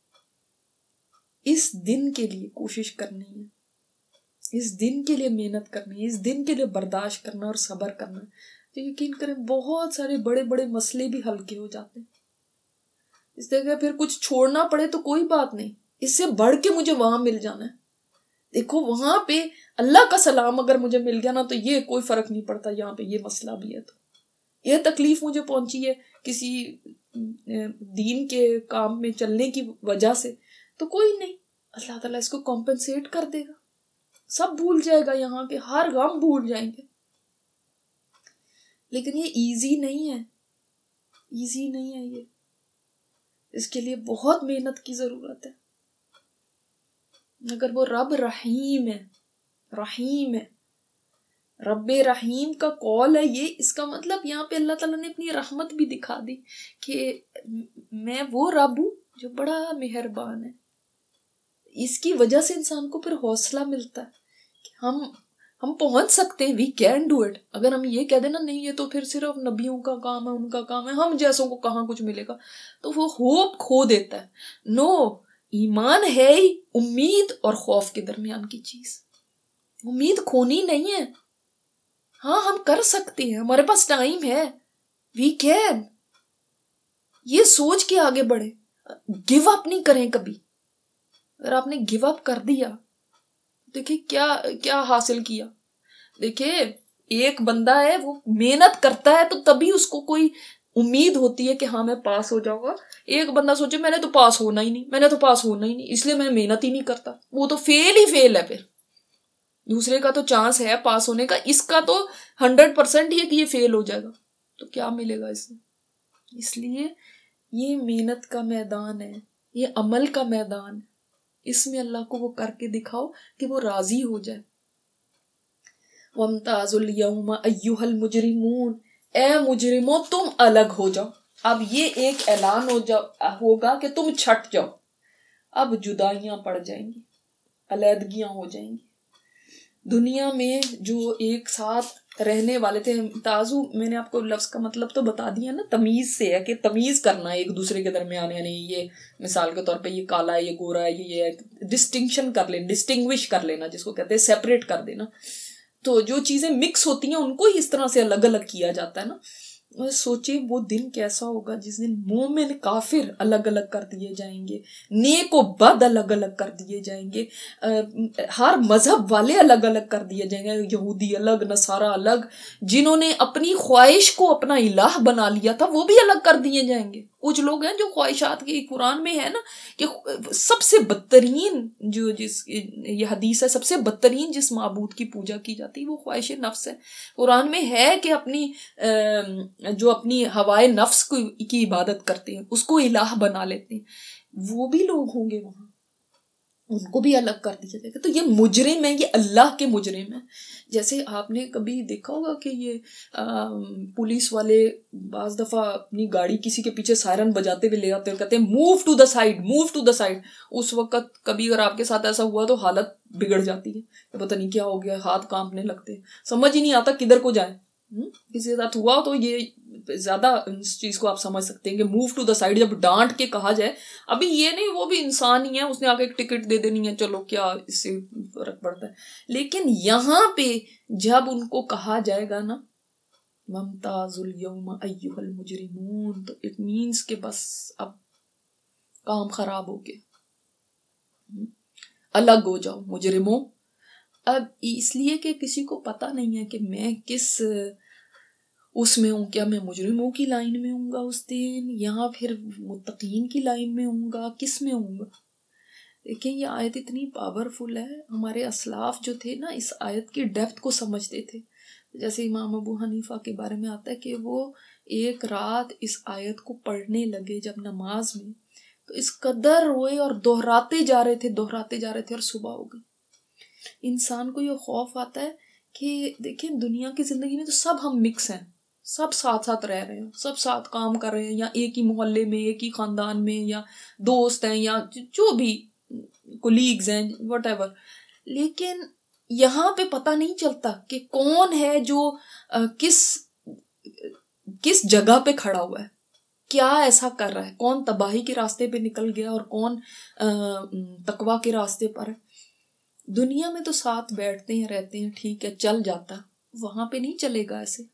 इस दिन के लिए कोशिश करनी है, इस दिन के लिए मेहनत करनी है, इस दिन के लिए बर्दाश्त करना और सब्र करना है, तो यकीन करें बहुत सारे बड़े बड़े मसले भी हल्के हो जाते हैं। इस जगह फिर कुछ छोड़ना पड़े तो कोई बात नहीं, इससे बढ़ के मुझे वहां मिल जाना है। देखो वहां पे अल्लाह का सलाम अगर मुझे मिल गया ना, तो ये कोई फर्क नहीं पड़ता यहाँ पे ये मसला भी है, तो यह तकलीफ मुझे पहुंची है किसी दीन के काम में चलने की वजह से, तो कोई नहीं, अल्लाह ताला इसको कॉम्पेंसेट कर देगा, सब भूल जाएगा, यहाँ के हर गम भूल जाएंगे। लेकिन ये इजी नहीं है, इजी नहीं है ये, इसके लिए बहुत मेहनत की जरूरत है। अगर वो रब रहीम है, रहीम है, रब्बे रहीम का कौल है ये, इसका मतलब यहाँ पे अल्लाह ताला ने अपनी रहमत भी दिखा दी कि मैं वो रब हूं जो बड़ा मेहरबान है। इसकी वजह से इंसान को फिर हौसला मिलता है कि हम पहुंच सकते हैं, वी कैन डू इट। अगर हम ये कह देना नहीं ये तो फिर सिर्फ नबियों का काम है, उनका काम है, हम जैसों को कहाँ कुछ मिलेगा, तो वो होप खो देता है। नो, ईमान है ही उम्मीद और खौफ के दरमियान की चीज, उम्मीद खोनी नहीं है। हाँ, हम कर सकते हैं, हमारे पास टाइम है, वी कैन, ये सोच के आगे बढ़े, गिव अप नहीं करें कभी। अगर आपने गिव अप कर दिया, देखिए क्या क्या हासिल किया। देखिए एक बंदा है, वो मेहनत करता है तो तभी उसको कोई उम्मीद होती है कि हाँ मैं पास हो जाऊंगा। एक बंदा सोचे मैंने तो पास होना ही नहीं, मैंने तो पास होना ही नहीं, इसलिए मैं मेहनत ही नहीं करता, वो तो फेल ही फेल है। फिर दूसरे का तो चांस है पास होने का, इसका तो 100% ही है कि ये फेल हो जाएगा, तो क्या मिलेगा इसमें। इसलिए ये मेहनत का मैदान है, ये अमल का मैदान है, इसमें अल्लाह को वो करके दिखाओ कि वो राजी हो जाए। वम्ताजुल यौमा अय्युहल मुजरिमून, ए मुजरिमों तुम अलग हो जाओ। अब ये एक ऐलान होगा कि तुम छट जाओ, अब जुदाइयां पड़ जाएंगी, अलैदगियां हो जाएंगी। दुनिया में जो एक साथ रहने वाले थे, ताजु मैंने आपको लफ्ज का मतलब तो बता दिया ना, तमीज से है कि तमीज करना एक दूसरे के दरमियान, यानी ये मिसाल के तौर पे ये काला है, ये गोरा है, ये डिस्टिंक्शन कर लेना, डिस्टिंग्विश कर लेना, जिसको कहते हैं सेपरेट कर देना। तो जो चीजें मिक्स होती हैं उनको ही इस तरह से अलग अलग किया जाता है ना। सोचिए वो दिन कैसा होगा जिस दिन मोमिन काफिर अलग अलग कर दिए जाएंगे, नेक व बद अलग अलग कर दिए जाएंगे, हर मजहब वाले अलग अलग कर दिए जाएंगे, यहूदी अलग, नसारा अलग, जिन्होंने अपनी ख्वाहिश को अपना इलाह बना लिया था वो भी अलग कर दिए जाएंगे। कुछ लोग हैं जो ख्वाहिशात की, कुरान में है ना कि सबसे बदतरीन ये हदीस है, सबसे बदतरीन जिस माबूद की पूजा की जाती है वो ख्वाहिश नफ्स है। कुरान में है कि अपनी जो अपनी हवाए नफ्स की इबादत करते हैं उसको इलाह बना लेते हैं, वो भी लोग होंगे वहां, उनको भी अलग कर दिया जाएगा। तो ये मुजरिम है, ये अल्लाह के मुजरिम है। जैसे आपने कभी देखा होगा कि ये पुलिस वाले बाज दफा अपनी गाड़ी किसी के पीछे सायरन बजाते हुए ले आते हैं, कहते हैं move to the side, move to the side. उस वक्त कभी अगर आपके साथ ऐसा हुआ तो हालत बिगड़ जाती है, पता नहीं क्या हो गया, हाथ कांपने लगते हैं, समझ ही नहीं आता किधर को जाए। किसी के साथ हुआ तो ये ज्यादा इस चीज को आप समझ सकते हैं कि मूव टू द साइड जब डांट के कहा जाए, अभी ये नहीं वो भी इंसान ही है, उसने आके एक टिकट दे देनी है, चलो क्या इससे फर्क पड़ता है। लेकिन यहाँ पे जब उनको कहा जाएगा ना ममताजुल यौम अय्युहल मुजरिमून, तो इट मीन्स के बस अब काम खराब हो गया, अलग हो जाओ मुजरिमों। अब इसलिए कि किसी को पता नहीं है कि मैं किस उसमें हूँ, क्या मैं मुजरिमों की लाइन में हूँगा उस दिन या फिर मुत्तकीन की लाइन में हूँगा, किस में हूँगा। देखिए ये आयत इतनी पावरफुल है, हमारे असलाफ जो थे ना इस आयत की डेप्थ को समझते थे। जैसे इमाम अबू हनीफा के बारे में आता है कि वो एक रात इस आयत को पढ़ने लगे जब नमाज में, तो इस कदर रोए और दोहराते जा रहे थे और सुबह हो गई। इंसान को ये खौफ आता है कि देखिए दुनिया की जिंदगी में तो सब हम मिक्स हैं, सब साथ साथ रह रहे हैं, सब साथ काम कर रहे हैं, या एक ही मोहल्ले में, एक ही खानदान में, या दोस्त हैं, या जो भी कोलीग्स हैं, व्हाटएवर। लेकिन यहाँ पे पता नहीं चलता कि कौन है जो किस जगह पे खड़ा हुआ है, क्या ऐसा कर रहा है, कौन तबाही के रास्ते पे निकल गया और कौन तकवा के रास्ते पर है। दुनिया में तो साथ बैठते हैं, रहते हैं, ठीक है, चल जाता, वहां पे नहीं चलेगा ऐसे।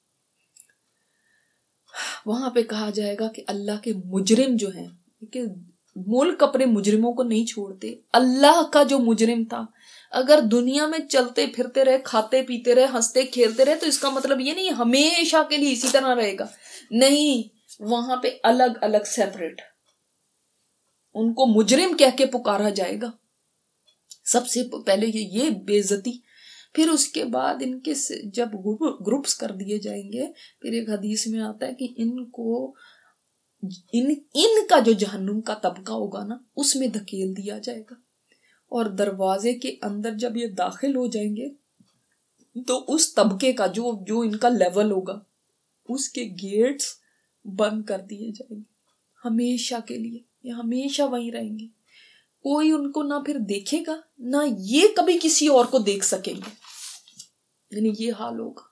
वहां पे कहा जाएगा कि अल्लाह के मुजरिम जो हैं, कि मुल्क अपने मुजरिमों को नहीं छोड़ते। अल्लाह का जो मुजरिम था अगर दुनिया में चलते फिरते रहे, खाते पीते रहे, हंसते खेलते रहे, तो इसका मतलब ये नहीं हमेशा के लिए इसी तरह रहेगा, नहीं, वहां पे अलग अलग सेपरेट उनको मुजरिम कह के पुकारा जाएगा। सबसे पहले ये बेइज्जती, फिर उसके बाद इनके जब ग्रुप्स कर दिए जाएंगे, फिर एक हदीस में आता है कि इनको इनका जो जहन्नुम का तबका होगा ना उसमें धकेल दिया जाएगा, और दरवाजे के अंदर जब ये दाखिल हो जाएंगे तो उस तबके का जो इनका लेवल होगा उसके गेट्स बंद कर दिए जाएंगे हमेशा के लिए, ये हमेशा वहीं रहेंगे, कोई उनको ना फिर देखेगा ना ये कभी किसी और को देख सकेंगे, यानी ये हाल होगा।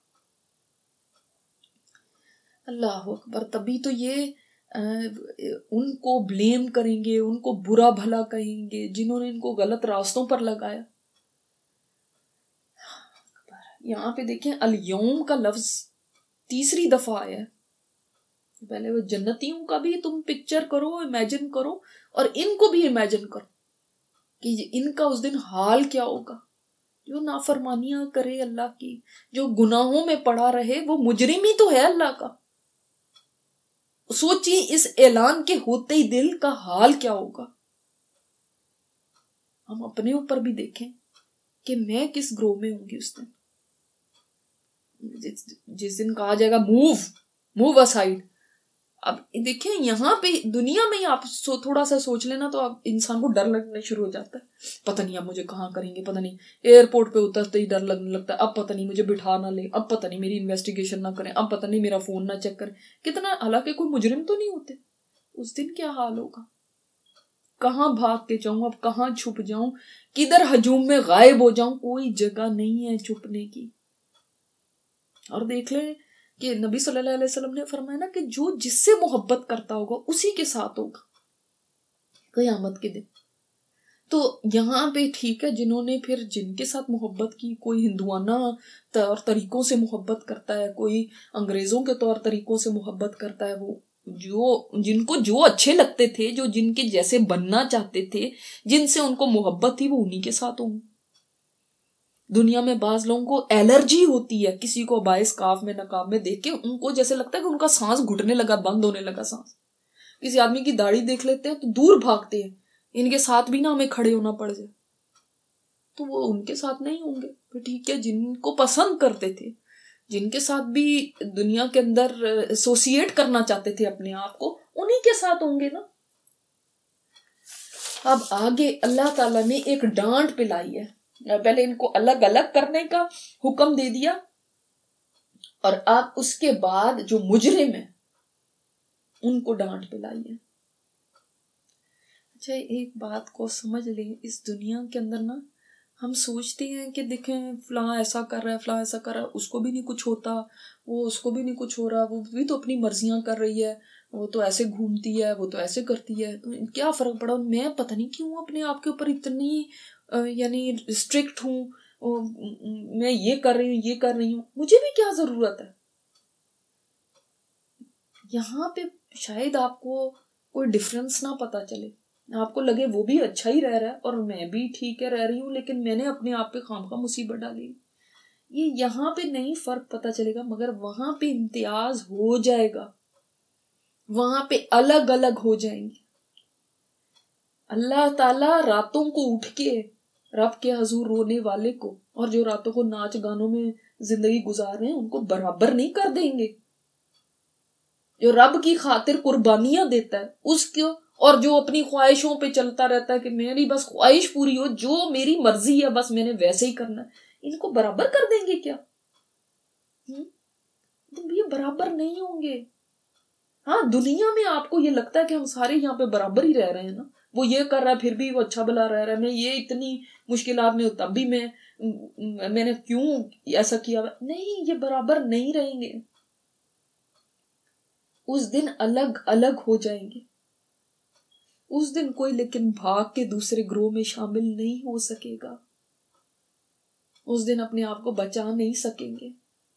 अल्लाह अकबर। तभी तो ये उनको ब्लेम करेंगे, उनको बुरा भला कहेंगे जिन्होंने इनको गलत रास्तों पर लगाया। यहाँ पे देखें अल यौम का लफ्ज तीसरी दफा आया है। पहले वो जन्नतियों का भी तुम पिक्चर करो, इमेजिन करो, और इनको भी इमेजिन करो कि इनका उस दिन हाल क्या होगा, जो नाफरमानियां करे अल्लाह की, जो गुनाहों में पड़ा रहे, वो मुजरिम ही तो है अल्लाह का। सोचिए इस ऐलान के होते ही दिल का हाल क्या होगा। हम अपने ऊपर भी देखें कि मैं किस ग्रोह में होंगी उस दिन, जिस दिन कहा जाएगा मूव असाइड। अब देखें यहाँ पे दुनिया में ही आप थोड़ा सा सोच लेना तो अब इंसान को डर लगने शुरू हो जाता है, पता नहीं अब मुझे कहाँ करेंगे, पता नहीं एयरपोर्ट पे उतरते ही डर लगने लगता है, अब पता नहीं मुझे बिठा ना ले, अब पता नहीं मेरी इन्वेस्टिगेशन ना करें, अब पता नहीं मेरा फोन ना चेक करें, कितना, हालांकि कोई मुजरिम तो नहीं होते। उस दिन क्या हाल होगा, कहाँ भाग के जाऊं, अब कहाँ छुप जाऊं, किधर हजूम में गायब हो जाऊं, कोई जगह नहीं है छुपने की। और देख ले कि नबी सल्लल्लाहु अलैहि वसल्लम ने फरमाया ना कि जो जिससे मोहब्बत करता होगा उसी के साथ होगा क़यामत के दिन। तो यहाँ पे ठीक है, जिन्होंने फिर जिनके साथ मोहब्बत की, कोई हिंदुआना तौर तरीकों से मोहब्बत करता है, कोई अंग्रेजों के तौर तरीकों से मोहब्बत करता है, वो जो जिनको जो अच्छे लगते थे, जो जिनके जैसे बनना चाहते थे, जिनसे उनको मोहब्बत थी, वो उन्हीं के साथ होंगे। दुनिया में बाज लोगों को एलर्जी होती है किसी को बाइस काफ में नकाब में देख के, उनको जैसे लगता है कि उनका सांस घुटने लगा, बंद होने लगा सांस। किसी आदमी की दाढ़ी देख लेते हैं तो दूर भागते हैं, इनके साथ भी ना हमें खड़े होना पड़ जाए, तो वो उनके साथ नहीं होंगे। तो ठीक है, जिनको पसंद करते थे, जिनके साथ भी दुनिया के अंदर एसोसिएट करना चाहते थे अपने आप को, उन्हीं के साथ होंगे ना। अब आगे अल्लाह ताला ने एक डांट पिलाई है। पहले इनको अलग अलग करने का हुक्म दे दिया, और अब उसके बाद जो मुजरिम है उनको डांट पिलाई है। अच्छा, एक बात को समझ ले, इस दुनिया के अंदर ना हम सोचते हैं कि देखें फलां ऐसा कर रहा है, फलां ऐसा कर रहा है, उसको भी नहीं कुछ होता, वो उसको भी नहीं कुछ हो रहा, वो भी तो अपनी मर्जियां कर रही है, वो तो ऐसे घूमती है, वो तो ऐसे करती है, तो क्या फर्क पड़ा। मैं पता नहीं क्यों अपने आप के ऊपर इतनी यानी स्ट्रिक्ट हूँ, मैं ये कर रही हूँ, ये कर रही हूँ, मुझे भी क्या जरूरत है। यहाँ पे शायद आपको कोई डिफरेंस ना पता चले, आपको लगे वो भी अच्छा ही रह रहा है और मैं भी ठीक है रह रही हूँ, लेकिन मैंने अपने आप पे खामखा मुसीबत डाली। ये यहाँ पे नहीं फर्क पता चलेगा, मगर वहां पे इम्तियाज हो जाएगा, वहां पे अलग अलग हो जाएंगे। अल्लाह ताला रातों को उठ के रब के हजूर रोने वाले को, और जो रातों को नाच गानों में जिंदगी गुजार रहे हैं, उनको बराबर नहीं कर देंगे। जो रब की खातिर कुर्बानियां देता है उसको, और जो अपनी ख्वाहिशों पे चलता रहता है कि मेरी बस ख्वाहिश पूरी हो, जो मेरी मर्जी है बस मैंने वैसे ही करना है, इनको बराबर कर देंगे क्या? तो ये बराबर नहीं होंगे। हाँ, दुनिया में आपको ये लगता है कि हम सारे यहाँ पे बराबर ही रह रहे हैं ना, वो ये कर रहा है फिर भी वो अच्छा भला रह रहा है, मैं ये इतनी मुश्किलात में तब भी मैंने क्यों ऐसा किया? नहीं, ये बराबर नहीं रहेंगे। उस दिन अलग अलग हो जाएंगे। उस दिन कोई लेकिन भाग के दूसरे ग्रोह में शामिल नहीं हो सकेगा। उस दिन अपने आप को बचा नहीं सकेंगे।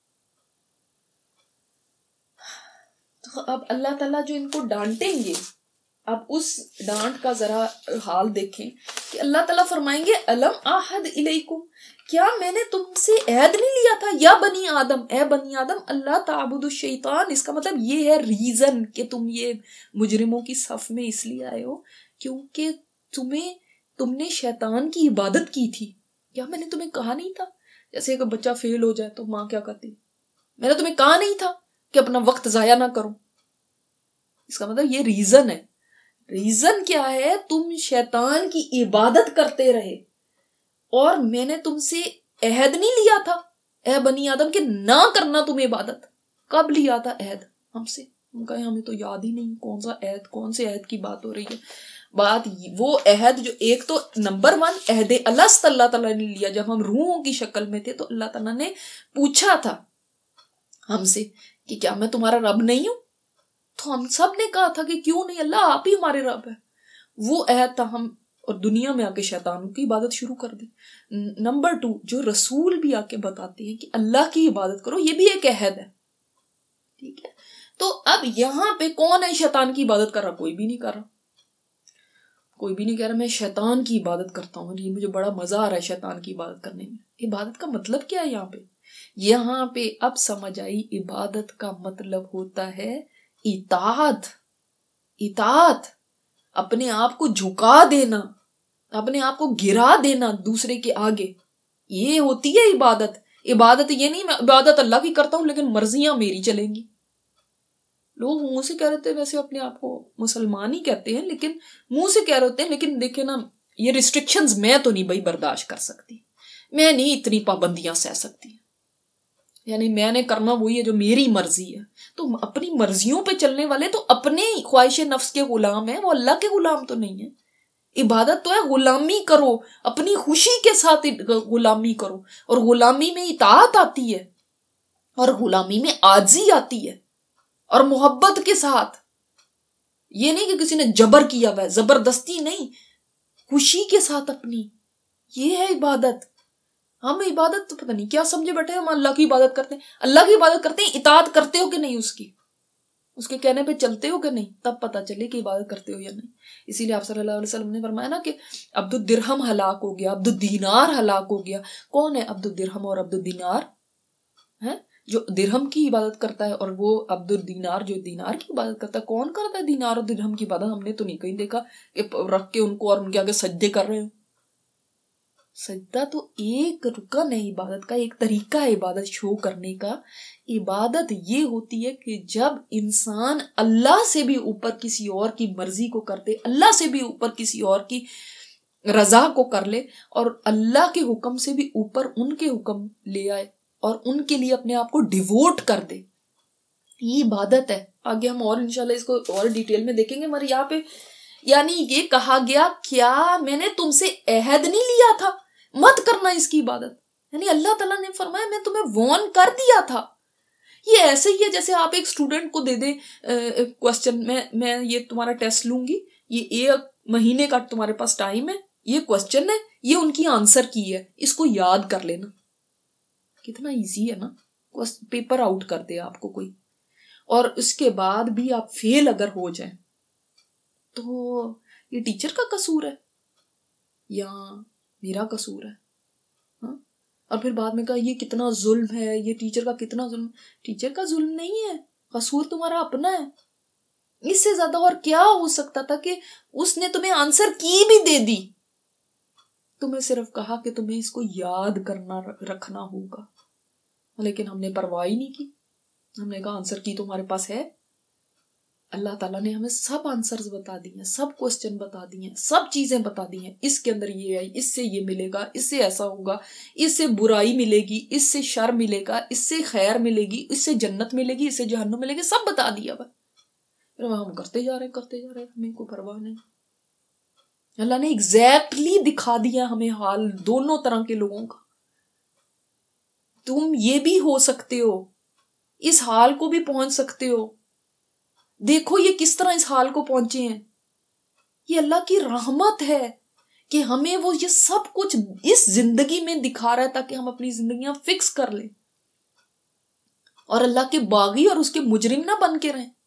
तो अब अल्लाह ताला जो इनको डांटेंगे, अब उस डांट का जरा हाल देखें कि अल्लाह ताला फरमाएंगे अलम आहद इलैकुम, क्या मैंने तुमसे अहद नहीं लिया था या बनी आदम, ए बनी आदम अल्लाह ताबुदु शैतान। इसका मतलब ये है रीजन कि तुम ये मुजरिमों की सफ में इसलिए आए हो क्योंकि तुमने शैतान की इबादत की थी। क्या मैंने तुम्हें कहा नहीं था? जैसे एक बच्चा फेल हो जाए तो माँ क्या कहती, मैंने तुम्हें कहा नहीं था कि अपना वक्त जाया ना करो। इसका मतलब ये रीजन है। रीजन क्या है? तुम शैतान की इबादत करते रहे और मैंने तुमसे अहद नहीं लिया था ए बनी आदम के ना करना तुम इबादत। कब लिया था अहद हमसे? हम कहे हमें तो याद ही नहीं कौन सा अहद, कौन से अहद की बात हो रही है। बात वो अहद जो एक तो नंबर 1 अहद अलस्त अल्लाह ताला ने लिया जब हम रूहों की शक्ल में थे, तो अल्लाह ताला ने पूछा था हमसे कि क्या मैं तुम्हारा रब नहीं हूं? तो हम सब ने कहा था कि क्यों नहीं अल्लाह, आप ही हमारे रब है। वो अहद था हम, और दुनिया में आके शैतानों की इबादत शुरू कर दी। नंबर 2 जो रसूल भी आके बताते हैं कि अल्लाह की इबादत करो, ये भी एक अहद है। ठीक है, तो अब यहां पे कौन है शैतान की इबादत कर रहा? कोई भी नहीं कर रहा। कोई भी नहीं कह रहा मैं शैतान की इबादत करता हूँ, ये मुझे बड़ा मजा आ रहा है शैतान की इबादत करने में। इबादत का मतलब क्या है यहाँ पे अब समझ आई। इबादत का मतलब होता है इताअत। इताअत, अपने आप को झुका देना, अपने आप को गिरा देना दूसरे के आगे, ये होती है इबादत। इबादत ये नहीं मैं इबादत अल्लाह की करता हूं लेकिन मर्जियां मेरी चलेंगी। लोग मुंह से कह रहे थे, वैसे अपने आप को मुसलमान ही कहते हैं लेकिन मुंह से कह रहे होते हैं, लेकिन देखे ना ये रिस्ट्रिक्शंस मैं तो नहीं भाई बर्दाश्त कर सकती, मैं नहीं इतनी पाबंदियां सह सकती, यानी मैंने करना वही है जो मेरी मर्जी है। तो अपनी मर्जियों पे चलने वाले तो अपने ख्वाहिश नफ्स के गुलाम है, वो अल्लाह के गुलाम तो नहीं है। इबादत तो है गुलामी करो, अपनी खुशी के साथ गुलामी करो, और गुलामी में इताअत आती है, और गुलामी में आजी आती है, और मोहब्बत के साथ। ये नहीं कि किसी ने जबर किया हुआ है, जबरदस्ती नहीं, खुशी के साथ अपनी, ये है इबादत। हम इबादत तो पता नहीं क्या समझे बैठे, हम अल्लाह की इबादत करते हैं। अल्लाह की इबादत करते हैं, इताअत करते हो कि नहीं उसकी, उसके कहने पे चलते हो कि नहीं, तब पता चले कि इबादत करते हो या नहीं। इसीलिए आप सल्लल्लाहु अलैहि वसल्लम ने फरमाया ना कि अब्दुल दिरहम हलाक हो गया, अब्दुल दीनार हलाक हो गया। कौन है अब्दुल दिरहम और अब्दुल दीनार? है जो दिरहम की इबादत करता है, और वो अब्दुल दीनार जो दीनार की इबादत करता है। कौन करता है दीनार और दिरहम की इबादत? हमने तो नहीं कहीं देखा कि रख के उनको और उनके आगे सजदे कर रहे हो। सजदा तो एक रुकन है इबादत का, एक तरीका है इबादत शो करने का। इबादत ये होती है कि जब इंसान अल्लाह से भी ऊपर किसी और की मर्जी को कर दे, अल्लाह से भी ऊपर किसी और की रजा को कर ले, और अल्लाह के हुक्म से भी ऊपर उनके हुक्म ले आए, और उनके लिए अपने आप को डिवोट कर दे, ये इबादत है। आगे हम और इंशाल्लाह इसको और डिटेल में देखेंगे। मगर यहाँ पे यानी ये कहा गया, क्या मैंने तुमसे अहद नहीं लिया था मत करना इसकी इबादत? यानी अल्लाह ताला ने फरमाया मैं तुम्हें वार्न कर दिया था। ये ऐसे ही है जैसे आप एक स्टूडेंट को दे दे क्वेश्चन, मैं ये तुम्हारा टेस्ट लूंगी, ये 1 महीने का तुम्हारे पास टाइम है, ये क्वेश्चन है, ये उनकी आंसर की है, इसको याद कर लेना। कितना इजी है ना, पेपर आउट कर दे आपको कोई, और उसके बाद भी आप फेल अगर हो जाए तो ये टीचर का कसूर है या मेरा कसूर है? हाँ? और फिर बाद में कहा ये कितना जुल्म है, ये टीचर का कितना जुल्म। टीचर का जुल्म नहीं है, कसूर तुम्हारा अपना है। इससे ज्यादा और क्या हो सकता था कि उसने तुम्हें आंसर की भी दे दी, तुम्हें सिर्फ कहा कि तुम्हें इसको याद करना रखना होगा, लेकिन हमने परवाह ही नहीं की। हमने कहा आंसर की तुम्हारे पास है। अल्लाह ताला ने हमें सब आंसर्स बता दिए, सब क्वेश्चन बता दिए, सब चीजें बता दी हैं। इसके अंदर ये है, इससे ये मिलेगा, इससे ऐसा होगा, इससे बुराई मिलेगी, इससे शर मिलेगा, इससे खैर मिलेगी, इससे जन्नत मिलेगी, इससे जहन्नुम मिलेगी, सब बता दिया। फिर हम करते जा रहे हमें कोई परवाह नहीं। अल्लाह ने एग्जैक्टली दिखा दिया हमें हाल दोनों तरह के लोगों का। तुम ये भी हो सकते हो, इस हाल को भी पहुंच सकते हो। देखो ये किस तरह इस हाल को पहुंचे हैं। ये अल्लाह की रहमत है कि हमें वो ये सब कुछ इस जिंदगी में दिखा रहा है ताकि हम अपनी जिंदगियां फिक्स कर लें और अल्लाह के बागी और उसके मुजरिम ना बन के रहें।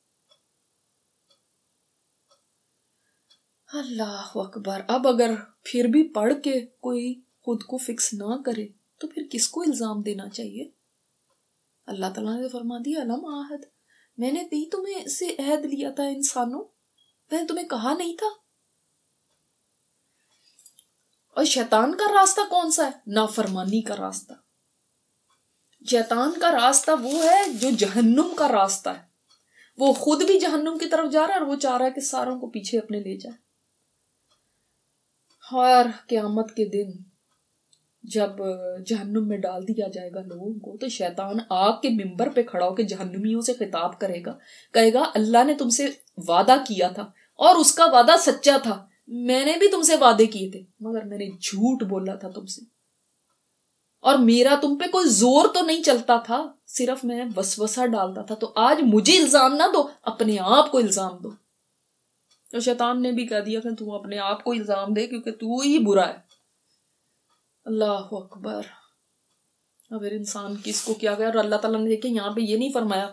अल्लाह अकबर। अब अगर फिर भी पढ़ के कोई खुद को फिक्स ना करे तो फिर किसको इल्जाम देना चाहिए? अल्लाह ताला ने फरमा दिया अलम आहद, मैंने दी तुम्हें से अहद लिया था इंसानों, मैंने तुम्हें कहा नहीं था। और शैतान का रास्ता कौन सा है? नाफरमानी का रास्ता। शैतान का रास्ता वो है जो जहन्नुम का रास्ता है। वो खुद भी जहन्नुम की तरफ जा रहा है और वो चाह रहा है कि सारों को पीछे अपने ले जाए। और क़यामत के दिन जब जहन्नुम में डाल दिया जाएगा लोगों को, तो शैतान आग के मिंबर पे खड़ा होकर जहन्नुमियों से खिताब करेगा, कहेगा अल्लाह ने तुमसे वादा किया था और उसका वादा सच्चा था, मैंने भी तुमसे वादे किए थे मगर मैंने झूठ बोला था तुमसे, और मेरा तुम पे कोई जोर तो नहीं चलता था, सिर्फ मैं वसवसा डालता था। तो आज मुझे इल्जाम ना दो, अपने आप को इल्जाम दो। तो शैतान ने भी कह दिया कि तू अपने आप को इल्जाम दे क्योंकि तू ही बुरा है। अल्लाह अकबर। अब इंसान किसको क्या गया। और अल्लाह ताला ने देखे यहाँ पे ये नहीं फरमाया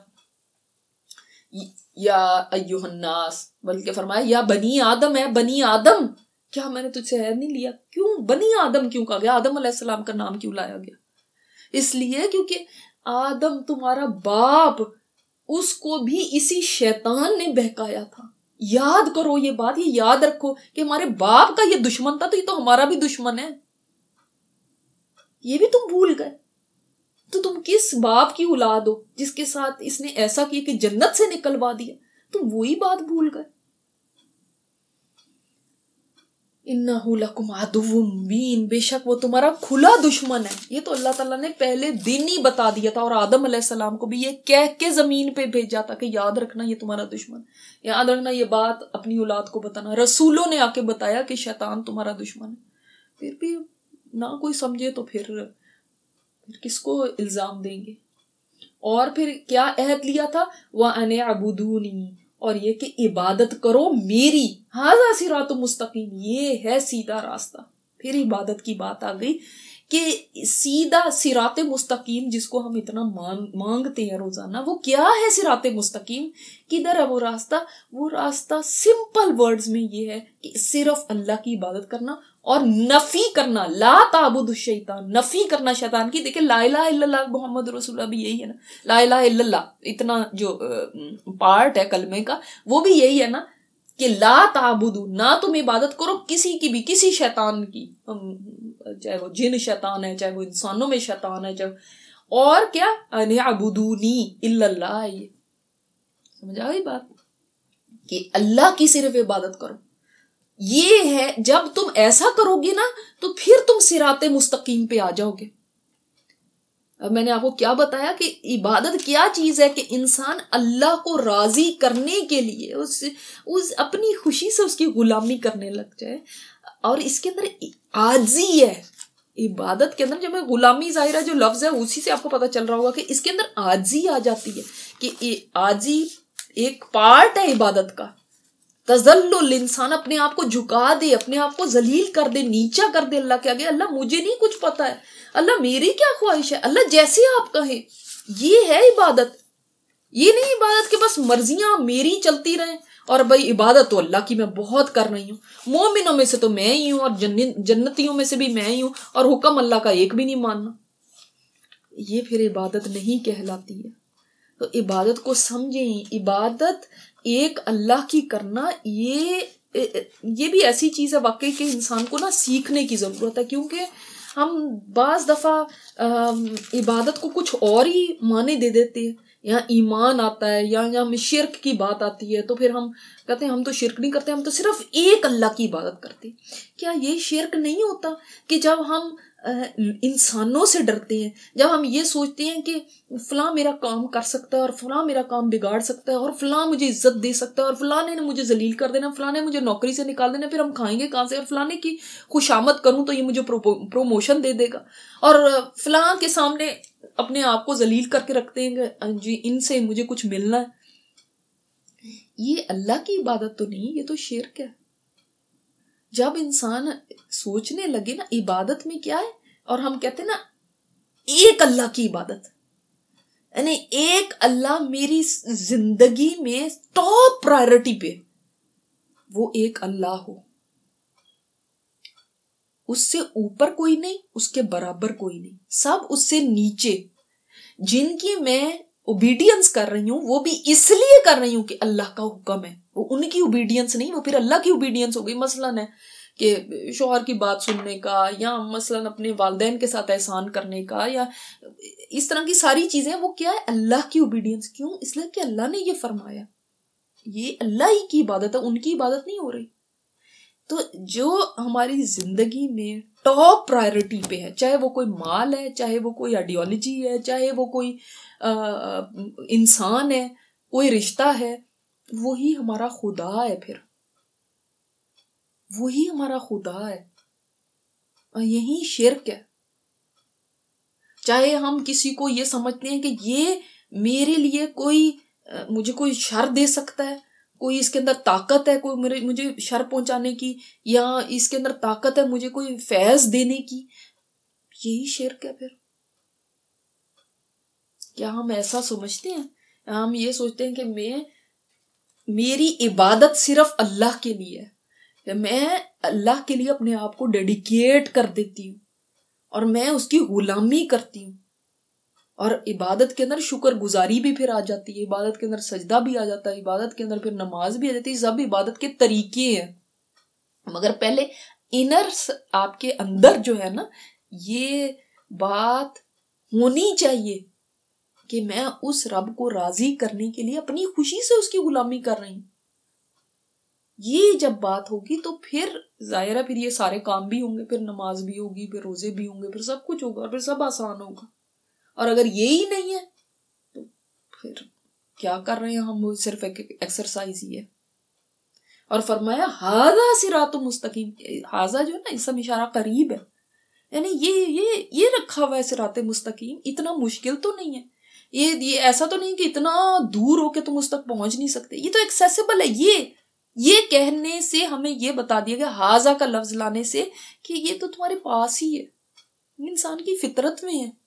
या अय्युहन्नास, बल्कि फरमाया या बनी आदम, है बनी आदम, क्या मैंने तुझसे अहद नहीं लिया? क्यों बनी आदम क्यों कहा गया? आदम अलैहिस्सलाम का नाम क्यों लाया गया? इसलिए क्योंकि आदम तुम्हारा बाप, उसको भी इसी शैतान ने बहकाया था। याद करो ये बात, ये याद रखो कि हमारे बाप का ये दुश्मन था तो ये तो हमारा भी दुश्मन है। ये भी तुम भूल गए। तो तुम किस बाप की औलाद हो जिसके साथ इसने ऐसा किया कि जन्नत से निकलवा दिया? तुम वही बात भूल गए। इन्नहु लकुम अदुव्वुम मुबीन, बेशक वो तुम्हारा खुला दुश्मन है। ये तो अल्लाह ताला ने पहले दिन ही बता दिया था, और आदम अलैहिस्सलाम को भी ये कह के जमीन पे भेजा था कि याद रखना ये तुम्हारा दुश्मन, याद रखना ये बात अपनी औलाद को बताना। रसूलों ने आके बताया कि शैतान तुम्हारा दुश्मन है, फिर भी ना कोई समझे तो फिर किसको इल्जाम देंगे। और फिर क्या अहद लिया था, वह अने अबुदूनी, और ये कि इबादत करो मेरी, हाज़ा सिरातो मुस्तकीम, ये है सीधा रास्ता। फिर इबादत की बात आ गई कि सीधा सिराते मुस्तकीम जिसको हम इतना मांगते हैं रोजाना, वो क्या है सिराते मुस्तकीम, किधर है वो रास्ता? वो रास्ता सिंपल वर्ड्स में ये है कि सिर्फ अल्लाह की इबादत करना और नफी करना, ला ताबुदु शैतान, नफी करना शैतान की। देखिए ला इलाहा इल्लल्लाह मुहम्मद रसूलुल्लाह भी यही है ना, ला इलाहा इल्लल्लाह इतना जो पार्ट है कलमे का, वो भी यही है ना कि ला ताबुदु, ना तुम इबादत करो किसी की भी, किसी शैतान की, चाहे वो जिन शैतान है, चाहे वो इंसानों में शैतान है, चाहे, और क्या, अनिअबुदूनी इल्लल्लाह। ये समझ आ गई बात कि अल्लाह की सिर्फ इबादत करो। ये है, जब तुम ऐसा करोगे ना तो फिर तुम सिराते मुस्तकीम पे आ जाओगे। अब मैंने आपको क्या बताया कि इबादत क्या चीज है, कि इंसान अल्लाह को राजी करने के लिए उस अपनी खुशी से उसकी गुलामी करने लग जाए। और इसके अंदर आजी है इबादत के अंदर। जब मैं गुलामी, जाहिर है जो लफ्ज है उसी से आपको पता चल रहा होगा कि इसके अंदर आजी आ जाती है, कि आजी एक पार्ट है इबादत का। तजल्लुल, इंसान अपने आप को झुका दे, अपने आप को जलील कर दे, नीचा कर दे अल्लाह के आगे। अल्लाह मुझे नहीं कुछ पता है, अल्लाह मेरी क्या ख्वाहिश है, अल्लाह जैसे आप कहें। ये है इबादत। ये नहीं इबादत के बस मर्जियां मेरी चलती रहें, और भाई इबादत तो अल्लाह की मैं बहुत कर रही हूँ, मोमिनों में से तो मैं ही हूँ, और जन्नतियों में से भी मैं ही हूँ, और हुक्म अल्लाह का एक भी नहीं मानना। ये फिर इबादत नहीं कहलाती है। तो इबादत को समझें। इबादत एक अल्लाह की करना, ये भी ऐसी चीज है वाकई कि इंसान को ना सीखने की जरूरत है, क्योंकि हम बाज दफा इबादत को कुछ और ही माने दे देते हैं। यहाँ ईमान आता है या यहाँ शिर्क की बात आती है तो फिर हम कहते हैं हम तो शिर्क नहीं करते, हम तो सिर्फ एक अल्लाह की इबादत करते। क्या ये शिर्क नहीं होता कि जब हम इंसानों से डरते हैं, जब हम ये सोचते हैं कि फलां मेरा काम कर सकता है और फलां मेरा काम बिगाड़ सकता है, और फलां मुझे इज्जत दे सकता है, और फलाने ने मुझे जलील कर देना, फलाने मुझे नौकरी से निकाल देना, फिर हम खाएंगे कहाँ से, और फलाने की खुशामद करूं तो ये मुझे प्रमोशन दे देगा, और फलां के सामने अपने आप को जलील करके रखते हैं जी इनसे मुझे कुछ मिलना है। ये अल्लाह की इबादत तो नहीं, ये तो शिर्क है। जब इंसान सोचने लगे ना इबादत में क्या है, और हम कहते हैं ना एक अल्लाह की इबादत, यानी एक अल्लाह मेरी जिंदगी में टॉप प्रायोरिटी पे, वो एक अल्लाह हो, उससे ऊपर कोई नहीं, उसके बराबर कोई नहीं, सब उससे नीचे। जिनकी मैं ओबीडियंस कर रही हूं वो भी इसलिए कर रही हूं कि अल्लाह का हुक्म है, वो उनकी ओबीडियंस नहीं, वो फिर अल्लाह की ओबीडियंस हो गई। मसलन है कि शौहर की बात सुनने का, या मसलन अपने वालिदैन के साथ एहसान करने का, या इस तरह की सारी चीजें, वो क्या है, अल्लाह की ओबीडियंस। क्यों? इसलिए कि अल्लाह ने ये फरमाया, ये अल्लाह ही की इबादत है, उनकी इबादत नहीं हो रही। तो जो हमारी जिंदगी में टॉप प्रायोरिटी पे है, चाहे वो कोई माल है, चाहे वो कोई आइडियोलॉजी है, चाहे वो कोई इंसान है, कोई रिश्ता है, वही हमारा खुदा है। फिर वही हमारा खुदा है, और यही शिर्क है। चाहे हम किसी को ये समझते हैं कि ये मेरे लिए कोई मुझे कोई शर दे सकता है, कोई इसके अंदर ताकत है, कोई मुझे शर पहुंचाने की, या इसके अंदर ताकत है मुझे कोई फैज देने की, यही शिर्क है। फिर क्या हम ऐसा समझते हैं? हम ये सोचते हैं कि मेरी इबादत सिर्फ अल्लाह के लिए है, मैं अल्लाह के लिए अपने आप को डेडिकेट कर देती हूँ, और मैं उसकी गुलामी करती हूँ। और इबादत के अंदर शुक्र गुजारी भी फिर आ जाती है, इबादत के अंदर सजदा भी आ जाता है, इबादत के अंदर फिर नमाज भी आ जाती है। सब इबादत के तरीके हैं, मगर पहले इनर आपके अंदर जो है ना, ये बात होनी चाहिए कि मैं उस रब को राजी करने के लिए अपनी खुशी से उसकी गुलामी कर रही हूं। ये जब बात होगी तो फिर जाहिर है फिर ये सारे काम भी होंगे, फिर नमाज भी होगी, फिर रोजे भी होंगे, फिर सब कुछ होगा और फिर सब आसान होगा। और अगर ये ही नहीं है तो फिर क्या कर रहे हैं हम, वो सिर्फ एक एक्सरसाइज ही है। और फरमाया हाजा सिरातुम मुस्तकीम, हाजा जो है ना इसम इशारा करीब है, यानी ये रखा हुआ है सिराते मुस्तकीम, इतना मुश्किल तो नहीं है, ये ऐसा तो नहीं कि इतना दूर हो के तुम उस तक पहुंच नहीं सकते, ये तो एक्सेसिबल है। ये कहने से हमें ये बता दिया गया, हाजा का लफ्ज लाने से, कि ये तो तुम्हारे पास ही है, इंसान की फितरत में है।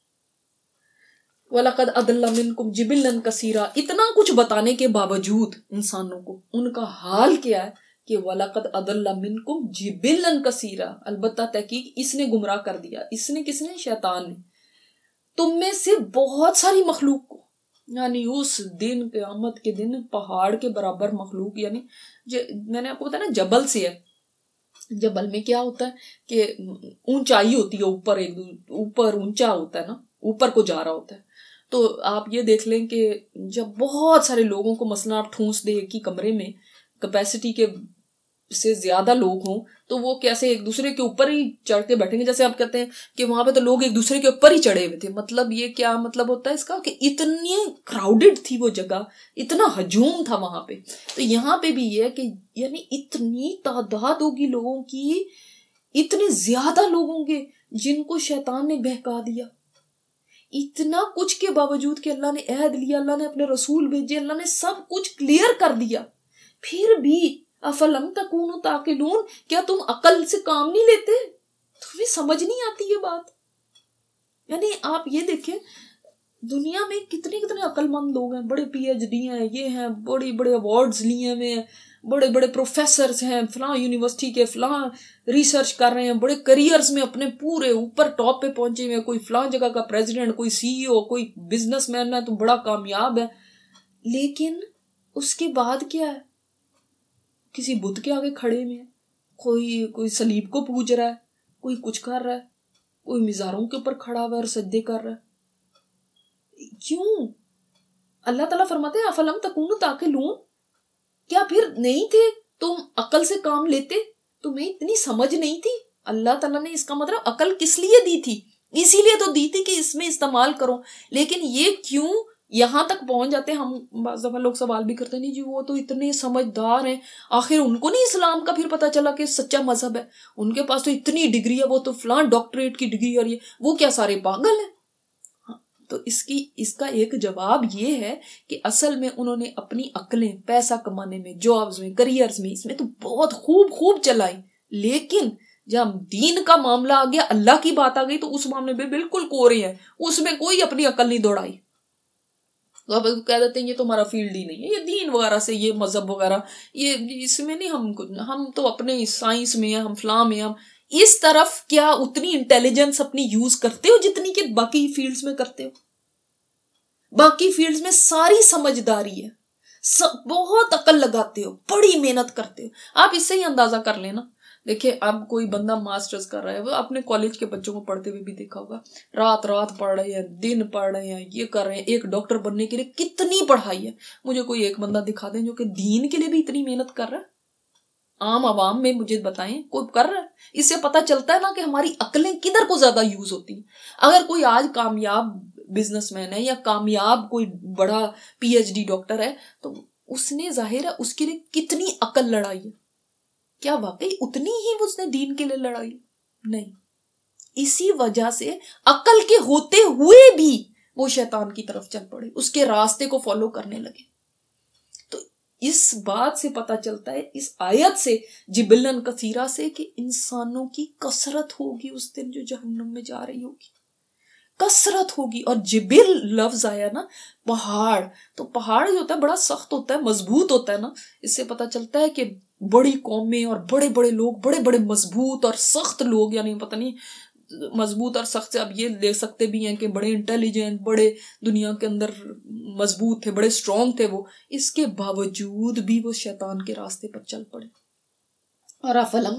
वलकद अदल्ला मिनकुम जिबिल्लन कसीरा, इतना कुछ बताने के बावजूद इंसानों को उनका हाल क्या है कि वलकद अदल्ला मिनकुम जिबिल्लन कसीरा, अलबत्ता तहकीक इसने गुमराह कर दिया, इसने किसने, शैतान ने, तुम में से बहुत सारी मखलूक को, यानी उस दिन क़यामत के दिन पहाड़ के बराबर मखलूक, यानी मैंने आपको बताया ना जबल से है, जबल में क्या होता है कि ऊंचाई होती है, ऊपर ऊंचा होता है ना, ऊपर को जा रहा होता है। तो आप ये देख लें कि जब बहुत सारे लोगों को, मसलन आप ठूंस दे एक ही कमरे में कैपेसिटी के से ज्यादा लोग हों, तो वो कैसे एक दूसरे के ऊपर ही चढ़ के बैठेंगे। जैसे आप कहते हैं कि वहां पे तो लोग एक दूसरे के ऊपर ही चढ़े हुए थे, मतलब ये क्या मतलब होता है इसका कि इतनी क्राउडेड थी वो जगह, इतना हजूम था वहां पे। तो यहाँ पे भी ये है कि यानी इतनी तादाद होगी लोगों की, इतने ज्यादा लोगों के जिनको शैतान ने बहका दिया, इतना कुछ के बावजूद कि अल्लाह ने अहद लिया, अल्लाह ने अपने रसूल भेजे, अल्लाह ने सब कुछ क्लियर कर दिया, फिर भी अफलम तकूनु ताकिलून, क्या तुम अकल से काम नहीं लेते, तुम्हें समझ नहीं आती ये बात। यानी आप ये देखें दुनिया में कितने कितने अक्लमंद लोग हैं, बड़े पीएचडी हैं, ये हैं, बड़े बड़े अवार्ड्स लिए हुए हैं, बड़े बड़े प्रोफेसर्स हैं, फलां यूनिवर्सिटी के फलां रिसर्च कर रहे हैं, बड़े करियर्स में अपने पूरे ऊपर टॉप पे पहुंचे हुए, कोई फलां जगह का प्रेसिडेंट, कोई सीईओ, कोई बिजनेसमैन है तो बड़ा कामयाब है। लेकिन उसके बाद क्या है, किसी बुत के आगे खड़े में है, कोई सलीब को पूज रहा है, कोई कुछ कर रहा है, कोई मिजारों के ऊपर खड़ा हुआ है और सज्जे कर रहा है। क्यों? अल्लाह ताला फरमाते हैं अफलम तकूनु ताकिलून, क्या फिर नहीं थे तुम, अकल से काम लेते, तुम्हें इतनी समझ नहीं थी। अल्लाह ताला ने इसका मतलब अकल किस लिए दी थी, इसीलिए तो दी थी कि इसमें इस्तेमाल करो। लेकिन ये क्यों यहां तक पहुंच जाते हैं, हम बाज़ दफा लोग सवाल भी करते नहीं जी वो तो इतने समझदार हैं, आखिर उनको नहीं इस्लाम का फिर पता चला कि सच्चा मजहब है, उनके पास तो इतनी डिग्री है, वो तो फलां डॉक्टरेट की डिग्री, और ये वो क्या सारे पागल है। तो इसका एक जवाब ये है कि असल में उन्होंने अपनी अक्लें पैसा कमाने में, जॉब्स में, करियर्स में, इसमें तो बहुत खूब चलाई, लेकिन जब दीन का मामला आ गया, अल्लाह की बात आ गई, तो उस मामले में बिल्कुल कोरे हैं, उसमें कोई अपनी अकल नहीं दौड़ाई। तो अब कह देते हैं ये तो हमारा फील्ड ही नहीं है, ये दीन वगैरह से, ये मजहब वगैरह, ये इसमें नहीं, हम तो अपने साइंस में है, हम फलां में, हम इस तरफ क्या उतनी इंटेलिजेंस अपनी यूज करते हो जितनी कि बाकी फील्ड्स में करते हो। बाकी फील्ड्स में सारी समझदारी है, बहुत अकल लगाते हो, बड़ी मेहनत करते हो। आप इससे ही अंदाजा कर लेना। देखिए अब कोई बंदा मास्टर्स कर रहा है, वो अपने कॉलेज के बच्चों को पढ़ते हुए भी देखा होगा, रात रात पढ़ रहे हैं, दिन पढ़ रहे हैं, ये कर रहे हैं, एक डॉक्टर बनने के लिए कितनी पढ़ाई है। मुझे कोई एक बंदा दिखा दें जो कि दीन के लिए भी इतनी मेहनत कर रहा है, आम आवाम में मुझे बताएं कोई कर रहा है। इससे पता चलता है ना कि हमारी अकलें किधर को ज्यादा यूज होती हैं। अगर कोई आज कामयाब बिजनेसमैन है या कामयाब कोई बड़ा पीएचडी डॉक्टर है, तो उसने जाहिर है उसके लिए कितनी अकल लड़ाई है, क्या वाकई उतनी ही उसने दीन के लिए लड़ाई? नहीं। इसी वजह से अकल के होते हुए भी वो शैतान की तरफ चल पड़े, उसके रास्ते को फॉलो करने लगे। तो इस बात से पता चलता है, इस आयत से, जिबिल्लन कसीरा से, कि इंसानों की कसरत होगी उस दिन जो जहन्नुम में जा रही होगी, कसरत होगी। और जिबिल लफ्ज आया ना, पहाड़, तो पहाड़ जो होता है बड़ा सख्त होता है, मजबूत होता है ना, इससे पता चलता है कि बड़ी कौमें और बड़े बड़े लोग, बड़े बड़े मजबूत और सख्त लोग, यानी पता नहीं मजबूत और सख्त से आप ये ले सकते भी हैं कि बड़े इंटेलिजेंट, बड़े दुनिया के अंदर मजबूत थे, बड़े स्ट्रांग थे वो, इसके बावजूद भी वो शैतान के रास्ते पर चल पड़े। और अफलम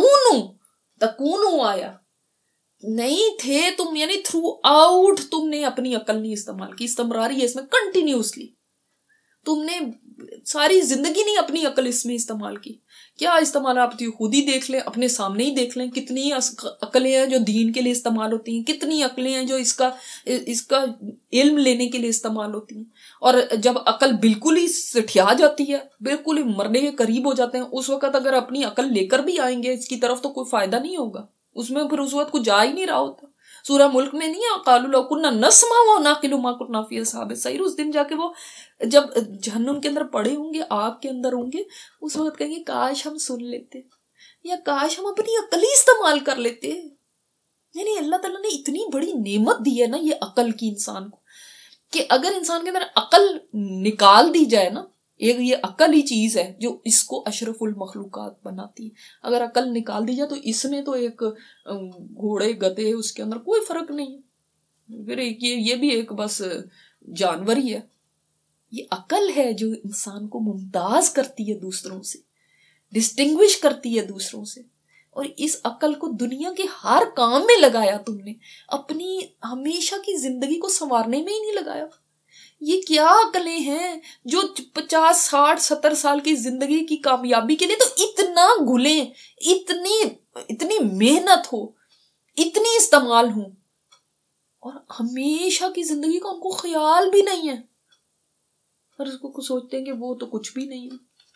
तकूनु आया, नहीं थे तुम, यानी थ्रू आउट तुमने अपनी अकल नहीं इस्तेमाल की, इस्तेमाल है इसमें कंटिन्यूसली। तुमने सारी जिंदगी नहीं अपनी अकल इसमें इस्तेमाल की। क्या इस्तेमाल आप खुद ही देख लें, अपने सामने ही देख लें। कितनी अकलें हैं जो दीन के लिए इस्तेमाल होती हैं, कितनी अकलें हैं जो इसका इल्म लेने के लिए इस्तेमाल होती हैं। और जब अकल बिल्कुल ही सिठिया जाती है, बिल्कुल ही मरने के करीब हो जाते हैं, उस वक्त अगर अपनी अकल लेकर भी आएंगे इसकी तरफ तो कोई फायदा नहीं होगा उसमें, फिर उस वक्त कुछ जा ही नहीं रहा होता। सूरह मुल्क में नहीं है कालू लौ कुन्ना नस्मा व नाकिलु मा कुन्ना फी अस्हाबिस सईर, उस दिन जाके वो जब जहन्नुम के अंदर पड़े होंगे, आग के अंदर होंगे, उस वक्त कहेंगे काश हम सुन लेते, या काश हम अपनी अकल ही इस्तेमाल कर लेते। यानी अल्लाह ताला ने इतनी बड़ी नेमत दी है ना ये अकल की इंसान को, कि अगर इंसान के अंदर अकल निकाल दी जाए ना, एक ये अकल ही चीज है जो इसको अशरफुल मखलूकात बनाती है। अगर अकल निकाल दी जाए तो इसमें तो एक घोड़े गधे उसके अंदर कोई फर्क नहीं है, फिर ये भी एक बस जानवर ही है। ये अकल है जो इंसान को मुमताज करती है दूसरों से, डिस्टिंग्विश करती है दूसरों से। और इस अकल को दुनिया के हर काम में लगाया तुमने, अपनी हमेशा की जिंदगी को संवारने में ही नहीं लगाया। ये क्या अकलें हैं जो 50, 60, 70 साल की जिंदगी की कामयाबी के लिए तो इतना घुले, इतनी मेहनत हो, इतनी इस्तेमाल हो, और हमेशा की जिंदगी का उनको ख्याल भी नहीं है, और उसको सोचते हैं कि वो तो कुछ भी नहीं है।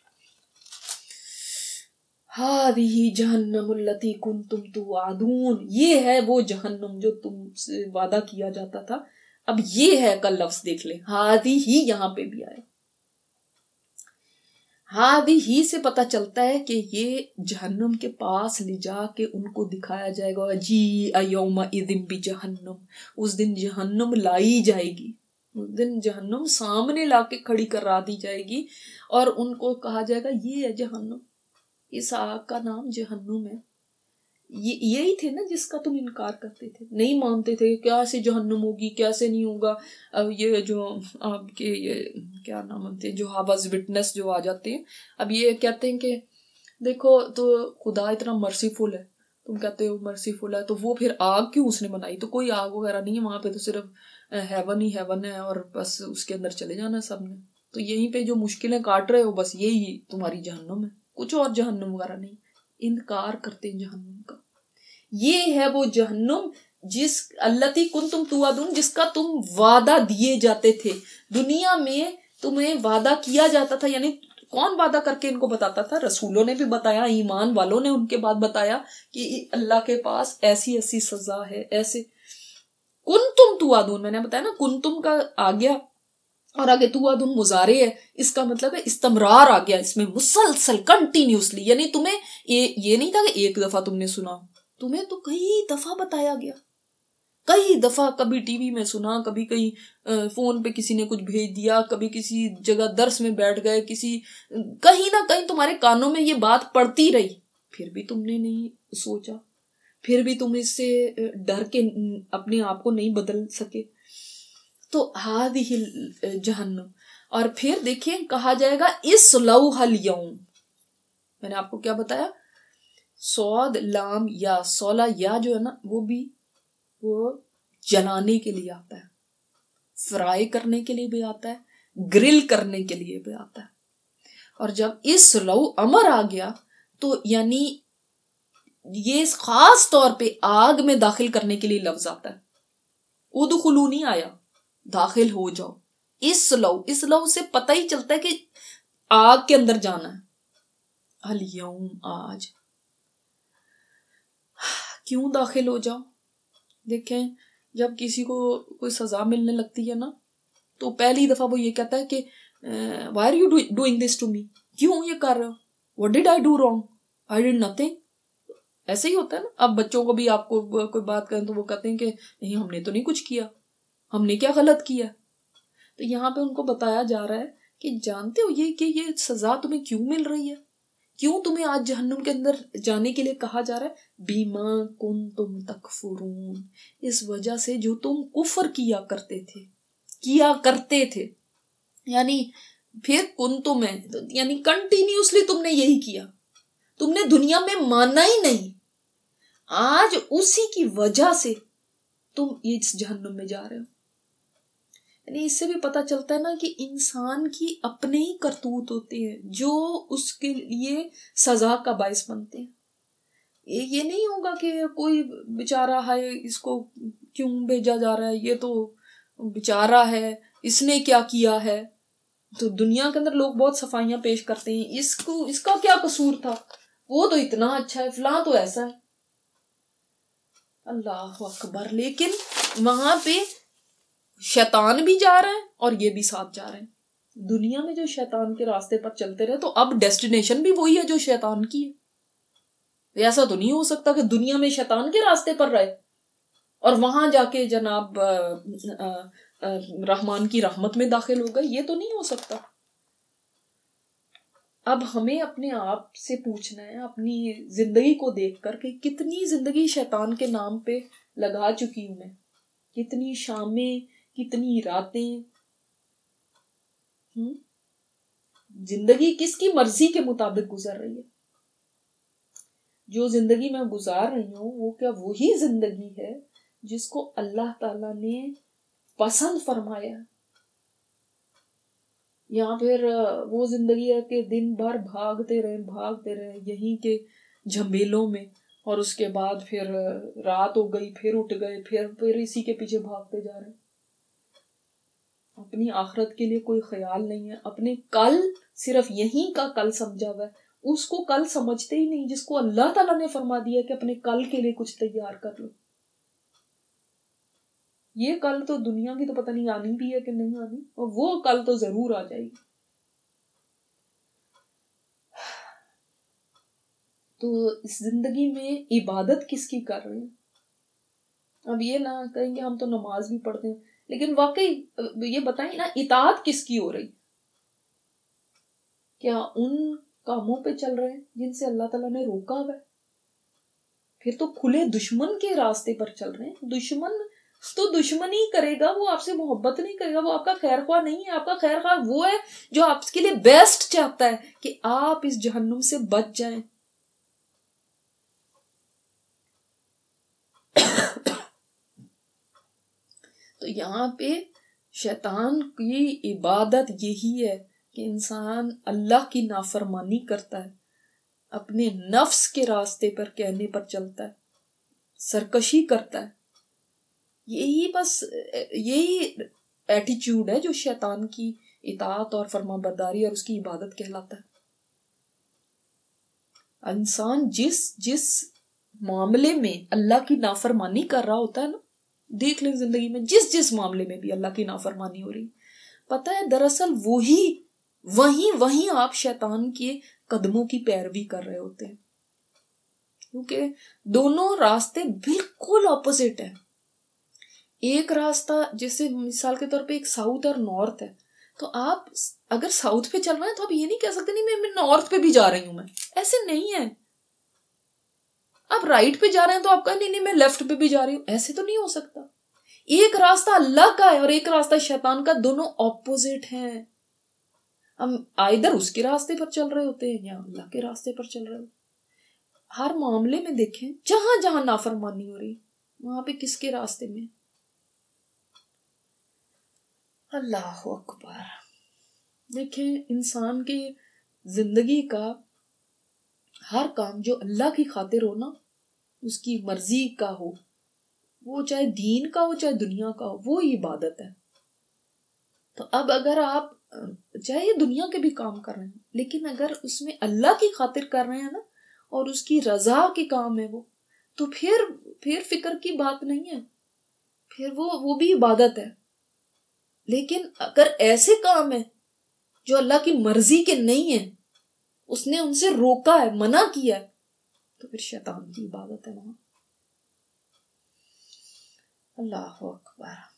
हादिही जहन्नमुल्लती कुंतुम तुआदून, ये है वो जहन्नम जो तुमसे वादा किया जाता था। अब ये है, कल लफ्ज देख ले, हादी ही यहां पे भी आया। हादी ही से पता चलता है कि ये जहन्नम के पास ले जाके उनको दिखाया जाएगा। जी अयौमा इदिन भी जहन्नम, उस दिन जहन्नम लाई जाएगी, उस दिन जहन्नम सामने लाके खड़ी करा दी जाएगी, और उनको कहा जाएगा ये है जहन्नम, इस आग का नाम जहन्नुम है। ये यही थे ना जिसका तुम इनकार करते थे, नहीं मानते थे, कैसे जहन्नुम होगी, कैसे नहीं होगा। अब ये जो आपके ये क्या नाम होते हैं जो हावाज विटनेस जो आ जाते हैं, अब ये कहते हैं कि देखो तो खुदा इतना मर्सीफुल है, तुम कहते हो मर्सीफुल है, तो वो फिर आग क्यों उसने बनाई? तो कोई आग वगैरह नहीं है वहां पे, तो सिर्फ हेवन ही हेवन है, और बस उसके अंदर चले जाना सबने। तो यहीं पे जो मुश्किलें काट रहे हो बस यही तुम्हारी जहन्नुम है, कुछ और जहन्नुम वगैरह नहीं। इनकार करते हैं जहन्नुम का। ये है वो जहन्नुम जिस अल्लती कुंतुम तुआदून, जिसका तुम वादा दिए जाते थे। दुनिया में तुम्हें वादा किया जाता था, यानी कौन वादा करके इनको बताता था? रसूलों ने भी बताया, ईमान वालों ने उनके बाद बताया कि अल्लाह के पास ऐसी ऐसी सजा है, ऐसे कुंतुम तुआदून, मैंने बताया ना कुंतुम का आ गया और आगे तुआदुन मुजारे है, इसका मतलब है इस्तमरार आ गया इसमें, मुसलसल कंटिन्यूसली। यानी तुम्हें ये नहीं था कि एक दफा तुमने सुना, तुम्हें तो कई दफा बताया गया, कई दफा, कभी टीवी में सुना, कभी कहीं फोन पे किसी ने कुछ भेज दिया, कभी किसी जगह दर्स में बैठ गए, कहीं ना कहीं तुम्हारे कानों में ये बात पड़ती रही, फिर भी तुमने नहीं सोचा, फिर भी तुम इससे डर के अपने आप को नहीं बदल सके। तो हादिही जहन्नम। और फिर देखिए कहा जाएगा इस लौहल यौम, मैंने आपको क्या बताया, सौद लाम या सोला या जो है ना वो जलाने के लिए आता है, फ्राई करने के लिए भी आता है, ग्रिल करने के लिए भी आता है। और जब इस लौ अमर आ गया तो यानी ये खास तौर पे आग में दाखिल करने के लिए लफ्ज आता है। उदखुलू नहीं आया, दाखिल हो जाओ। इस लौ से पता ही चलता है कि आग के अंदर जाना है। अल यौम, आज। क्यों दाखिल हो जाओ? देखें, जब किसी को कोई सजा मिलने लगती है ना, तो पहली दफा वो ये कहता है कि why are you doing this to me, क्यों ये कर रहे हो, what did I do wrong, I did nothing. ऐसे ही होता है ना। अब बच्चों को भी आपको कोई बात करें तो वो कहते हैं कि नहीं हमने तो नहीं कुछ किया, हमने क्या गलत किया। तो यहाँ पे उनको बताया जा रहा है कि जानते हो ये कि ये सजा तुम्हें क्यों मिल रही है, क्यों तुम्हें आज जहन्नुम के अंदर जाने के लिए कहा जा रहा है? बीमा कुंतुम तकफुरून, इस वजह से जो तुम कुफर किया करते थे। यानी फिर कुंतुम है, यानी कंटिन्यूसली तुमने यही किया, तुमने दुनिया में माना ही नहीं, आज उसी की वजह से तुम इस जहन्नुम में जा रहे हो। यानी इससे भी पता चलता है ना कि इंसान की अपने ही करतूत होते हैं जो उसके लिए सजा का बायस बनते हैं। ये नहीं होगा कि कोई बेचारा है, इसको क्यों भेजा जा रहा है, ये तो बेचारा है, इसने क्या किया है। तो दुनिया के अंदर लोग बहुत सफाइयां पेश करते हैं, इसको इसका क्या कसूर था, वो तो इतना अच्छा है, फलां तो ऐसा है। अल्लाह अकबर। लेकिन वहां पे शैतान भी जा रहा है और ये भी साथ जा रहे हैं। दुनिया में जो शैतान के रास्ते पर चलते रहे तो अब डेस्टिनेशन भी वही है जो शैतान की है। ऐसा तो नहीं हो सकता कि दुनिया में शैतान के रास्ते पर रहे और वहां जाके जनाब रहमान की रहमत में दाखिल हो गए। ये तो नहीं हो सकता। अब हमें अपने आप से पूछना है, अपनी जिंदगी को देखकर, कि कितनी जिंदगी शैतान के नाम पे लगा चुकी हूं मैं, कितनी शामें, कितनी रातें। जिंदगी किसकी मर्जी के मुताबिक गुजर रही है। जो जिंदगी मैं गुजार रही हूं वो क्या वही जिंदगी है जिसको अल्लाह ताला ने पसंद फरमाया, या फिर वो जिंदगी है कि दिन भर भागते रहे यहीं के झमेलों में, और उसके बाद फिर रात हो गई, फिर उठ गए, फिर इसी के पीछे भागते जा रहे हैं। अपनी आखिरत के लिए कोई ख्याल नहीं है। अपने कल सिर्फ यहीं का कल समझा हुआ है, उसको कल समझते ही नहीं जिसको अल्लाह ताला ने फरमा दिया कि अपने कल के लिए कुछ तैयार कर लो। ये कल तो दुनिया की तो पता नहीं आनी भी है कि नहीं आनी, और वो कल तो जरूर आ जाएगी। तो इस जिंदगी में इबादत किसकी कर रहे हैं। अब ये ना कहेंगे हम तो नमाज भी पढ़ते हैं, लेकिन वाकई ये बताएं ना, इताअत किसकी हो रही। क्या उन कामों पे चल रहे हैं जिनसे अल्लाह ताला ने रोका हुआ है। फिर तो खुले दुश्मन के रास्ते पर चल रहे हैं। दुश्मन तो दुश्मन ही करेगा, वो आपसे मोहब्बत नहीं करेगा, वो आपका खैर ख्वाह नहीं है। आपका खैर ख्वाह वो है जो आपके लिए बेस्ट चाहता है कि आप इस जहन्नुम से बच जाएं। तो यहाँ पे शैतान की इबादत यही है कि इंसान अल्लाह की नाफरमानी करता है, अपने नफ्स के रास्ते पर कहने पर चलता है, सरकशी करता है। यही एटीट्यूड है जो शैतान की इताअत और फरमाबरदारी और उसकी इबादत कहलाता है। इंसान जिस जिस मामले में अल्लाह की नाफरमानी कर रहा होता है ना, देख लें जिंदगी में जिस जिस मामले में भी अल्लाह की नाफरमानी हो रही, पता है दरअसल वही आप शैतान के कदमों की पैरवी कर रहे होते हैं, क्योंकि दोनों रास्ते बिल्कुल ऑपोजिट है। एक रास्ता जैसे मिसाल के तौर पे एक साउथ और नॉर्थ है, तो आप अगर साउथ पे चल रहे हैं तो आप ये नहीं कह सकते नहीं मैं नॉर्थ पे भी जा रही हूं, मैं ऐसे नहीं है। आप राइट पे जा रहे हैं तो आपका नहीं मैं लेफ्ट पे भी जा रही हूं, ऐसे तो नहीं हो सकता। एक रास्ता अल्लाह का है और एक रास्ता शैतान का, दोनों ऑपोजिट हैं। हम आइदर उसके रास्ते पर चल रहे होते हैं या अल्लाह के रास्ते पर चल रहे होते। हर मामले में देखें जहां जहां नाफरमानी हो रही वहां पे किसके रास्ते में। अल्लाह अकबर। देखें इंसान की जिंदगी का हर काम जो अल्लाह की खातिर हो ना, उसकी मर्जी का हो, वो चाहे दीन का हो चाहे दुनिया का हो, वो इबादत है। तो अब अगर आप चाहे दुनिया के भी काम कर रहे हैं, लेकिन अगर उसमें अल्लाह की खातिर कर रहे हैं ना और उसकी रजा के काम है वो, तो फिर फिक्र की बात नहीं है, फिर वो भी इबादत है। लेकिन अगर ऐसे काम है जो अल्लाह की मर्जी के नहीं है, उसने उनसे रोका है, मना किया है, तो फिर शैतान की इबादत है वहां। अल्लाह अकबर।